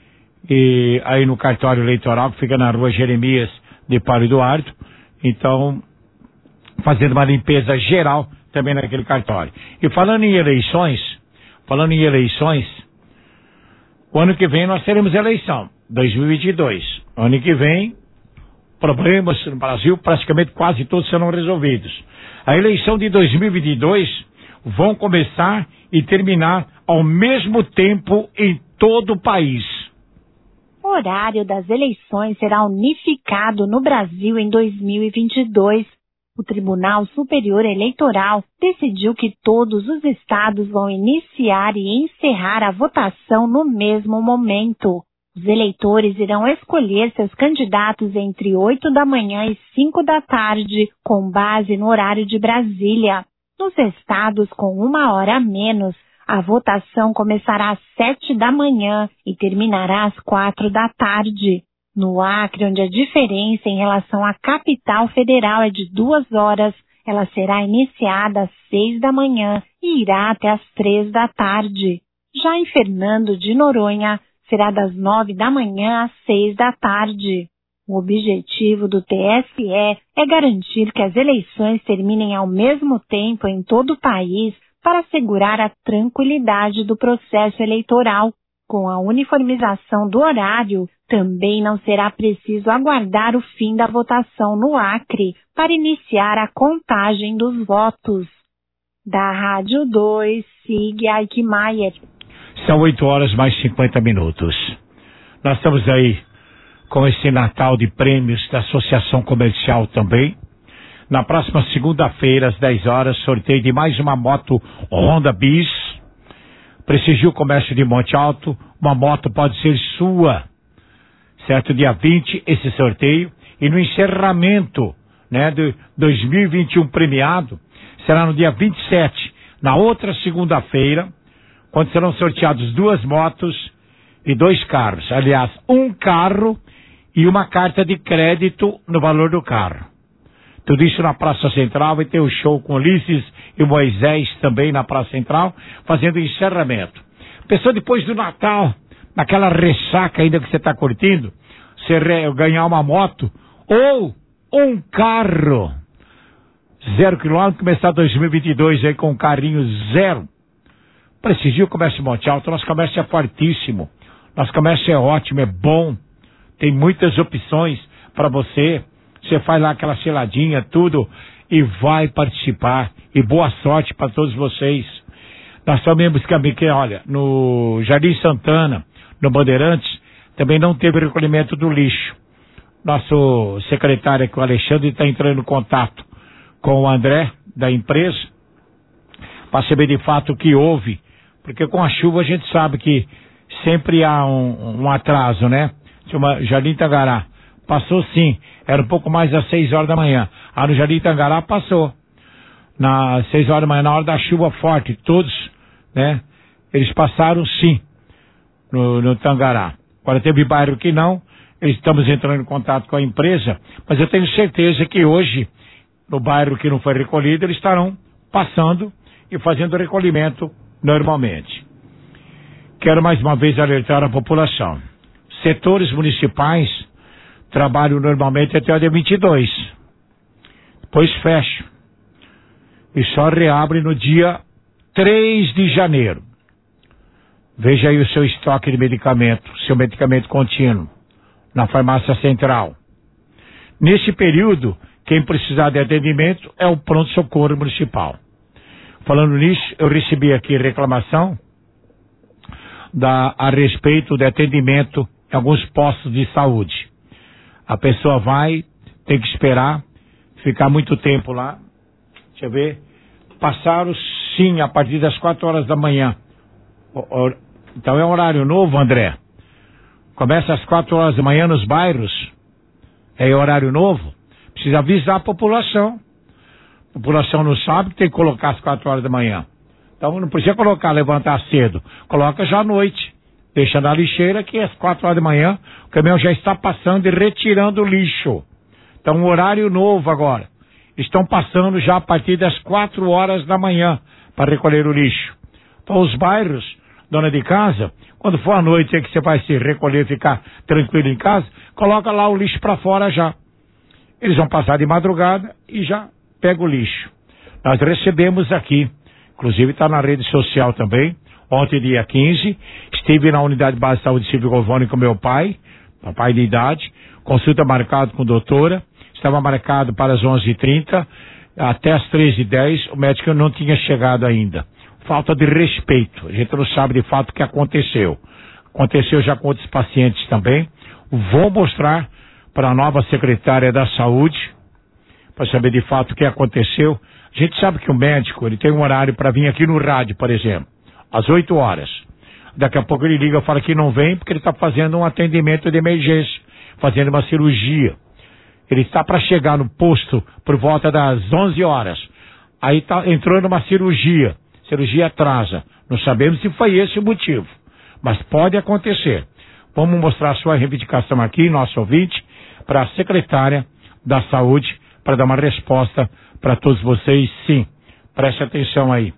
e aí no cartório eleitoral, que fica na rua Jeremias de Paulo Eduardo, então fazendo uma limpeza geral também naquele cartório. E falando em eleições, falando em eleições, o ano que vem nós teremos eleição, dois mil e vinte e dois. Ano que vem, problemas no Brasil praticamente quase todos serão resolvidos. A eleição de dois mil e vinte e dois vão começar e terminar ao mesmo tempo em todo o país. O horário das eleições será unificado no Brasil em dois mil e vinte e dois. O Tribunal Superior Eleitoral decidiu que todos os estados vão iniciar e encerrar a votação no mesmo momento. Os eleitores irão escolher seus candidatos entre oito da manhã e cinco da tarde, com base no horário de Brasília. Nos estados com uma hora a menos, a votação começará às sete da manhã e terminará às quatro da tarde. No Acre, onde a diferença em relação à capital federal é de duas horas, ela será iniciada às seis da manhã e irá até às três da tarde. Já em Fernando de Noronha, será das nove da manhã às seis da tarde. O objetivo do T S E é garantir que as eleições terminem ao mesmo tempo em todo o país para assegurar a tranquilidade do processo eleitoral. Com a uniformização do horário, também não será preciso aguardar o fim da votação no Acre para iniciar a contagem dos votos. Da Rádio dois, Sig Eichmeier. São oito horas mais cinquenta minutos. Nós estamos aí com esse Natal de prêmios da Associação Comercial também. Na próxima segunda-feira, às dez horas, sorteio de mais uma moto Honda Bis. Prestigio Comércio de Monte Alto. Uma moto pode ser sua. Certo? Dia vinte, esse sorteio. E no encerramento, né, de dois mil e vinte e um premiado, será no dia vinte e sete, na outra segunda-feira, quando serão sorteados duas motos e dois carros. Aliás, um carro e uma carta de crédito no valor do carro. Tudo isso na Praça Central. Vai ter o show com Ulisses e Moisés também na Praça Central, fazendo o encerramento. Pessoa, depois do Natal, naquela ressaca ainda que você está curtindo, você re- ganhar uma moto ou um carro zero quilômetro, começar dois mil e vinte e dois aí com um carrinho zero. Prestigio o Comércio Monte Alto. Nosso comércio é fortíssimo, nosso comércio é ótimo, é bom, tem muitas opções para você. Você faz lá aquela seladinha, tudo, e vai participar. E boa sorte para todos vocês. Nós sabemos que, que, olha, no Jardim Santana, no Bandeirantes, também não teve recolhimento do lixo. Nosso secretário aqui, o Alexandre, está entrando em contato com o André, da empresa, para saber de fato o que houve. Porque com a chuva a gente sabe que sempre há um, um atraso, né? Chama Jardim Tangará. Passou sim, era um pouco mais às seis horas da manhã. Ah, no Jardim Tangará passou. Nas seis horas da manhã, na hora da chuva forte, todos, né? Eles passaram sim, no, no Tangará. Agora teve bairro que não, estamos entrando em contato com a empresa, mas eu tenho certeza que hoje, no bairro que não foi recolhido, eles estarão passando e fazendo recolhimento normalmente. Quero mais uma vez alertar a população. setores municipais trabalham normalmente até o dia vinte e dois. Depois fecha. E só reabre no dia três de janeiro. Veja aí o seu estoque de medicamento, seu medicamento contínuo, na farmácia central. Nesse período, quem precisar de atendimento é o pronto-socorro municipal. Falando nisso, eu recebi aqui reclamação da, a respeito de atendimento em alguns postos de saúde. A pessoa vai, tem que esperar, ficar muito tempo lá. Deixa eu ver. Passaram, sim, a partir das quatro horas da manhã. O, o, então é um horário novo, André? Começa às quatro horas da manhã nos bairros? É horário novo? Precisa avisar a população. A população não sabe que tem que colocar às quatro horas da manhã. Então não precisa colocar, levantar cedo. Coloca já à noite. Deixa na lixeira que às quatro horas da manhã o caminhão já está passando e retirando o lixo. Então um horário novo agora. Estão passando já a partir das quatro horas da manhã para recolher o lixo. Então os bairros, dona de casa, quando for à noite é que você vai se recolher, ficar tranquilo em casa, coloca lá o lixo para fora já. Eles vão passar de madrugada e já pega o lixo. Nós recebemos aqui, inclusive está na rede social também, ontem dia quinze, estive na Unidade Básica de Saúde Civil Govone com meu pai, papai de idade, consulta marcada com a doutora, estava marcado para as onze e trinta, até as treze e dez, o médico não tinha chegado ainda. Falta de respeito, a gente não sabe de fato o que aconteceu. Aconteceu já com outros pacientes também. Vou mostrar para a nova secretária da Saúde, para saber de fato o que aconteceu. A gente sabe que o médico, ele tem um horário para vir aqui no rádio, por exemplo, às oito horas. Daqui a pouco ele liga e fala que não vem porque ele está fazendo um atendimento de emergência, fazendo uma cirurgia. Ele está para chegar no posto por volta das onze horas. Aí tá, entrou numa cirurgia. Cirurgia atrasa. Não sabemos se foi esse o motivo, mas pode acontecer. Vamos mostrar a sua reivindicação aqui, nosso ouvinte, para a secretária da Saúde, para dar uma resposta para todos vocês, sim. Preste atenção aí.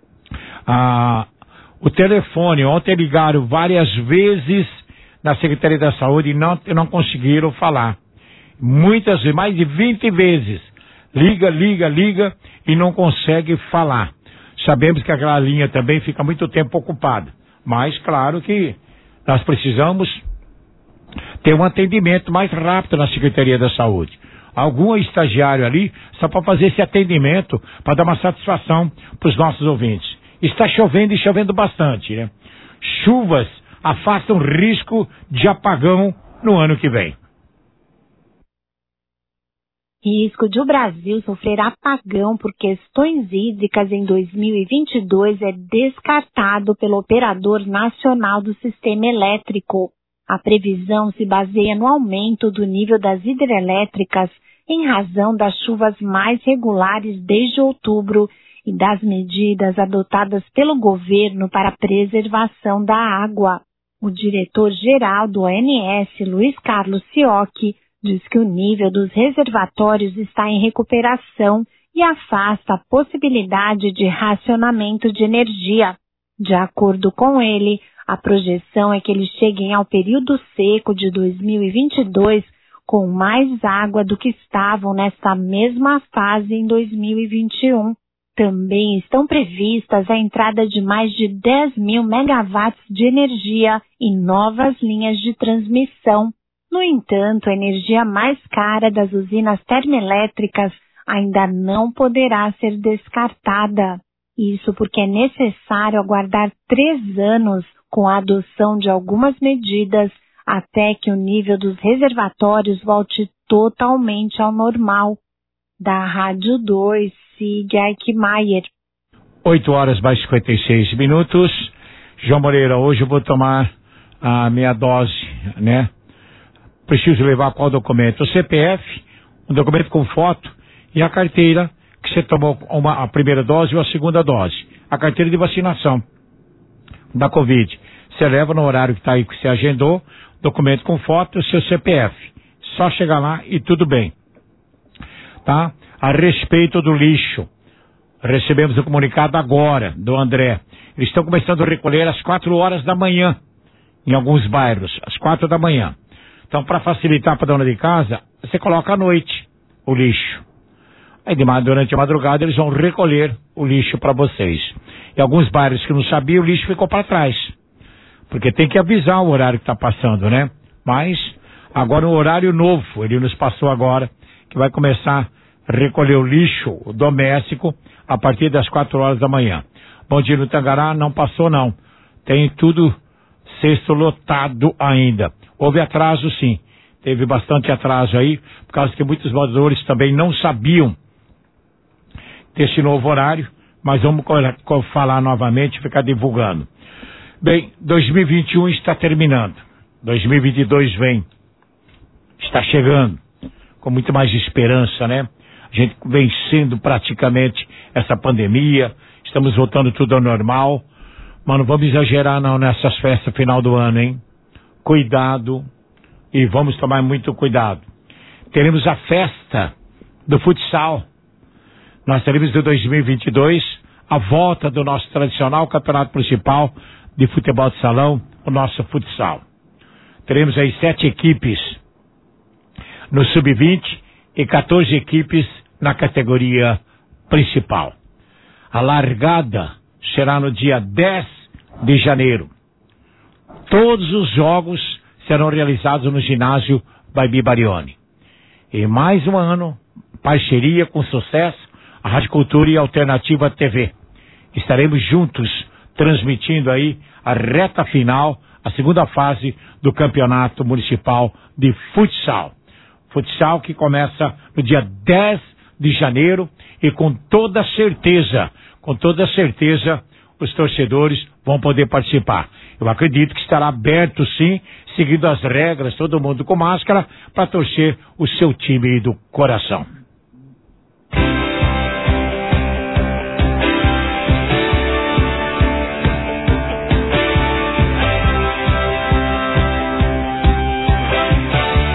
Ah, o telefone, ontem ligaram várias vezes na Secretaria da Saúde e não, não conseguiram falar. Muitas vezes, mais de vinte vezes. Liga, liga, liga e não consegue falar. Sabemos que aquela linha também fica muito tempo ocupada. Mas, claro que nós precisamos ter um atendimento mais rápido na Secretaria da Saúde. Algum estagiário ali, só para fazer esse atendimento, para dar uma satisfação para os nossos ouvintes. Está chovendo e chovendo bastante, né? Chuvas afastam risco de apagão no ano que vem. Risco de o Brasil sofrer apagão por questões hídricas em dois mil e vinte e dois é descartado pelo Operador Nacional do Sistema Elétrico. A previsão se baseia no aumento do nível das hidrelétricas em razão das chuvas mais regulares desde outubro e das medidas adotadas pelo governo para a preservação da água. O diretor-geral do O N S, Luiz Carlos Ciocchi, diz que o nível dos reservatórios está em recuperação e afasta a possibilidade de racionamento de energia. De acordo com ele, a projeção é que eles cheguem ao período seco de dois mil e vinte e dois com mais água do que estavam nesta mesma fase em dois mil e vinte e um. Também estão previstas a entrada de mais de dez mil megawatts de energia em novas linhas de transmissão. No entanto, a energia mais cara das usinas termoelétricas ainda não poderá ser descartada. Isso porque é necessário aguardar três anos com a adoção de algumas medidas até que o nível dos reservatórios volte totalmente ao normal. Da Rádio dois, Sig Eichmeier. oito horas mais cinquenta e seis minutos. João Moreira, hoje eu vou tomar a minha dose, né? Preciso levar qual documento? O C P F, um documento com foto e a carteira que você tomou uma, a primeira dose ou a segunda dose. A carteira de vacinação da Covid. Você leva no horário que está aí que você agendou, documento com foto e o seu C P F. Só chegar lá e tudo bem. Tá? A respeito do lixo, recebemos o comunicado agora do André. Eles estão começando a recolher às quatro horas da manhã. em alguns bairros, às quatro da manhã. Então, para facilitar para a dona de casa, você coloca à noite o lixo. Aí, de, durante a madrugada, eles vão recolher o lixo para vocês. Em alguns bairros que não sabiam, o lixo ficou para trás. Porque tem que avisar o horário que está passando, né? Mas, agora um horário novo, ele nos passou agora, que vai começar a recolher o lixo doméstico a partir das quatro horas da manhã. Bom Dia no Tangará não passou, não. Tem tudo cesto lotado ainda. Houve atraso, sim. Teve bastante atraso aí, por causa que muitos moradores também não sabiam desse novo horário, mas vamos falar novamente e ficar divulgando. Bem, dois mil e vinte e um está terminando. dois mil e vinte e dois vem. Está chegando. Com muito mais esperança, né? A gente vencendo praticamente essa pandemia. Estamos voltando tudo ao normal. Mas não vamos exagerar não nessas festas final do ano, hein? Cuidado. E vamos tomar muito cuidado. Teremos a festa do futsal. Nós teremos em dois mil e vinte e dois a volta do nosso tradicional campeonato principal de futebol de salão, o nosso futsal. Teremos aí sete equipes no sub vinte e quatorze equipes na categoria principal. A largada será no dia dez de janeiro. Todos os jogos serão realizados no ginásio Baby Barione. E mais um ano, parceria com sucesso, a Rádio Cultura e Alternativa T V. Estaremos juntos transmitindo aí a reta final, a segunda fase do Campeonato Municipal de Futsal. Futsal que começa no dia dez de janeiro e com toda certeza, com toda certeza, os torcedores vão poder participar. Eu acredito que estará aberto sim, seguindo as regras, todo mundo com máscara, para torcer o seu time do coração.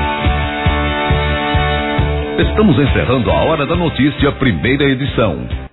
Estamos encerrando a Hora da Notícia, primeira edição.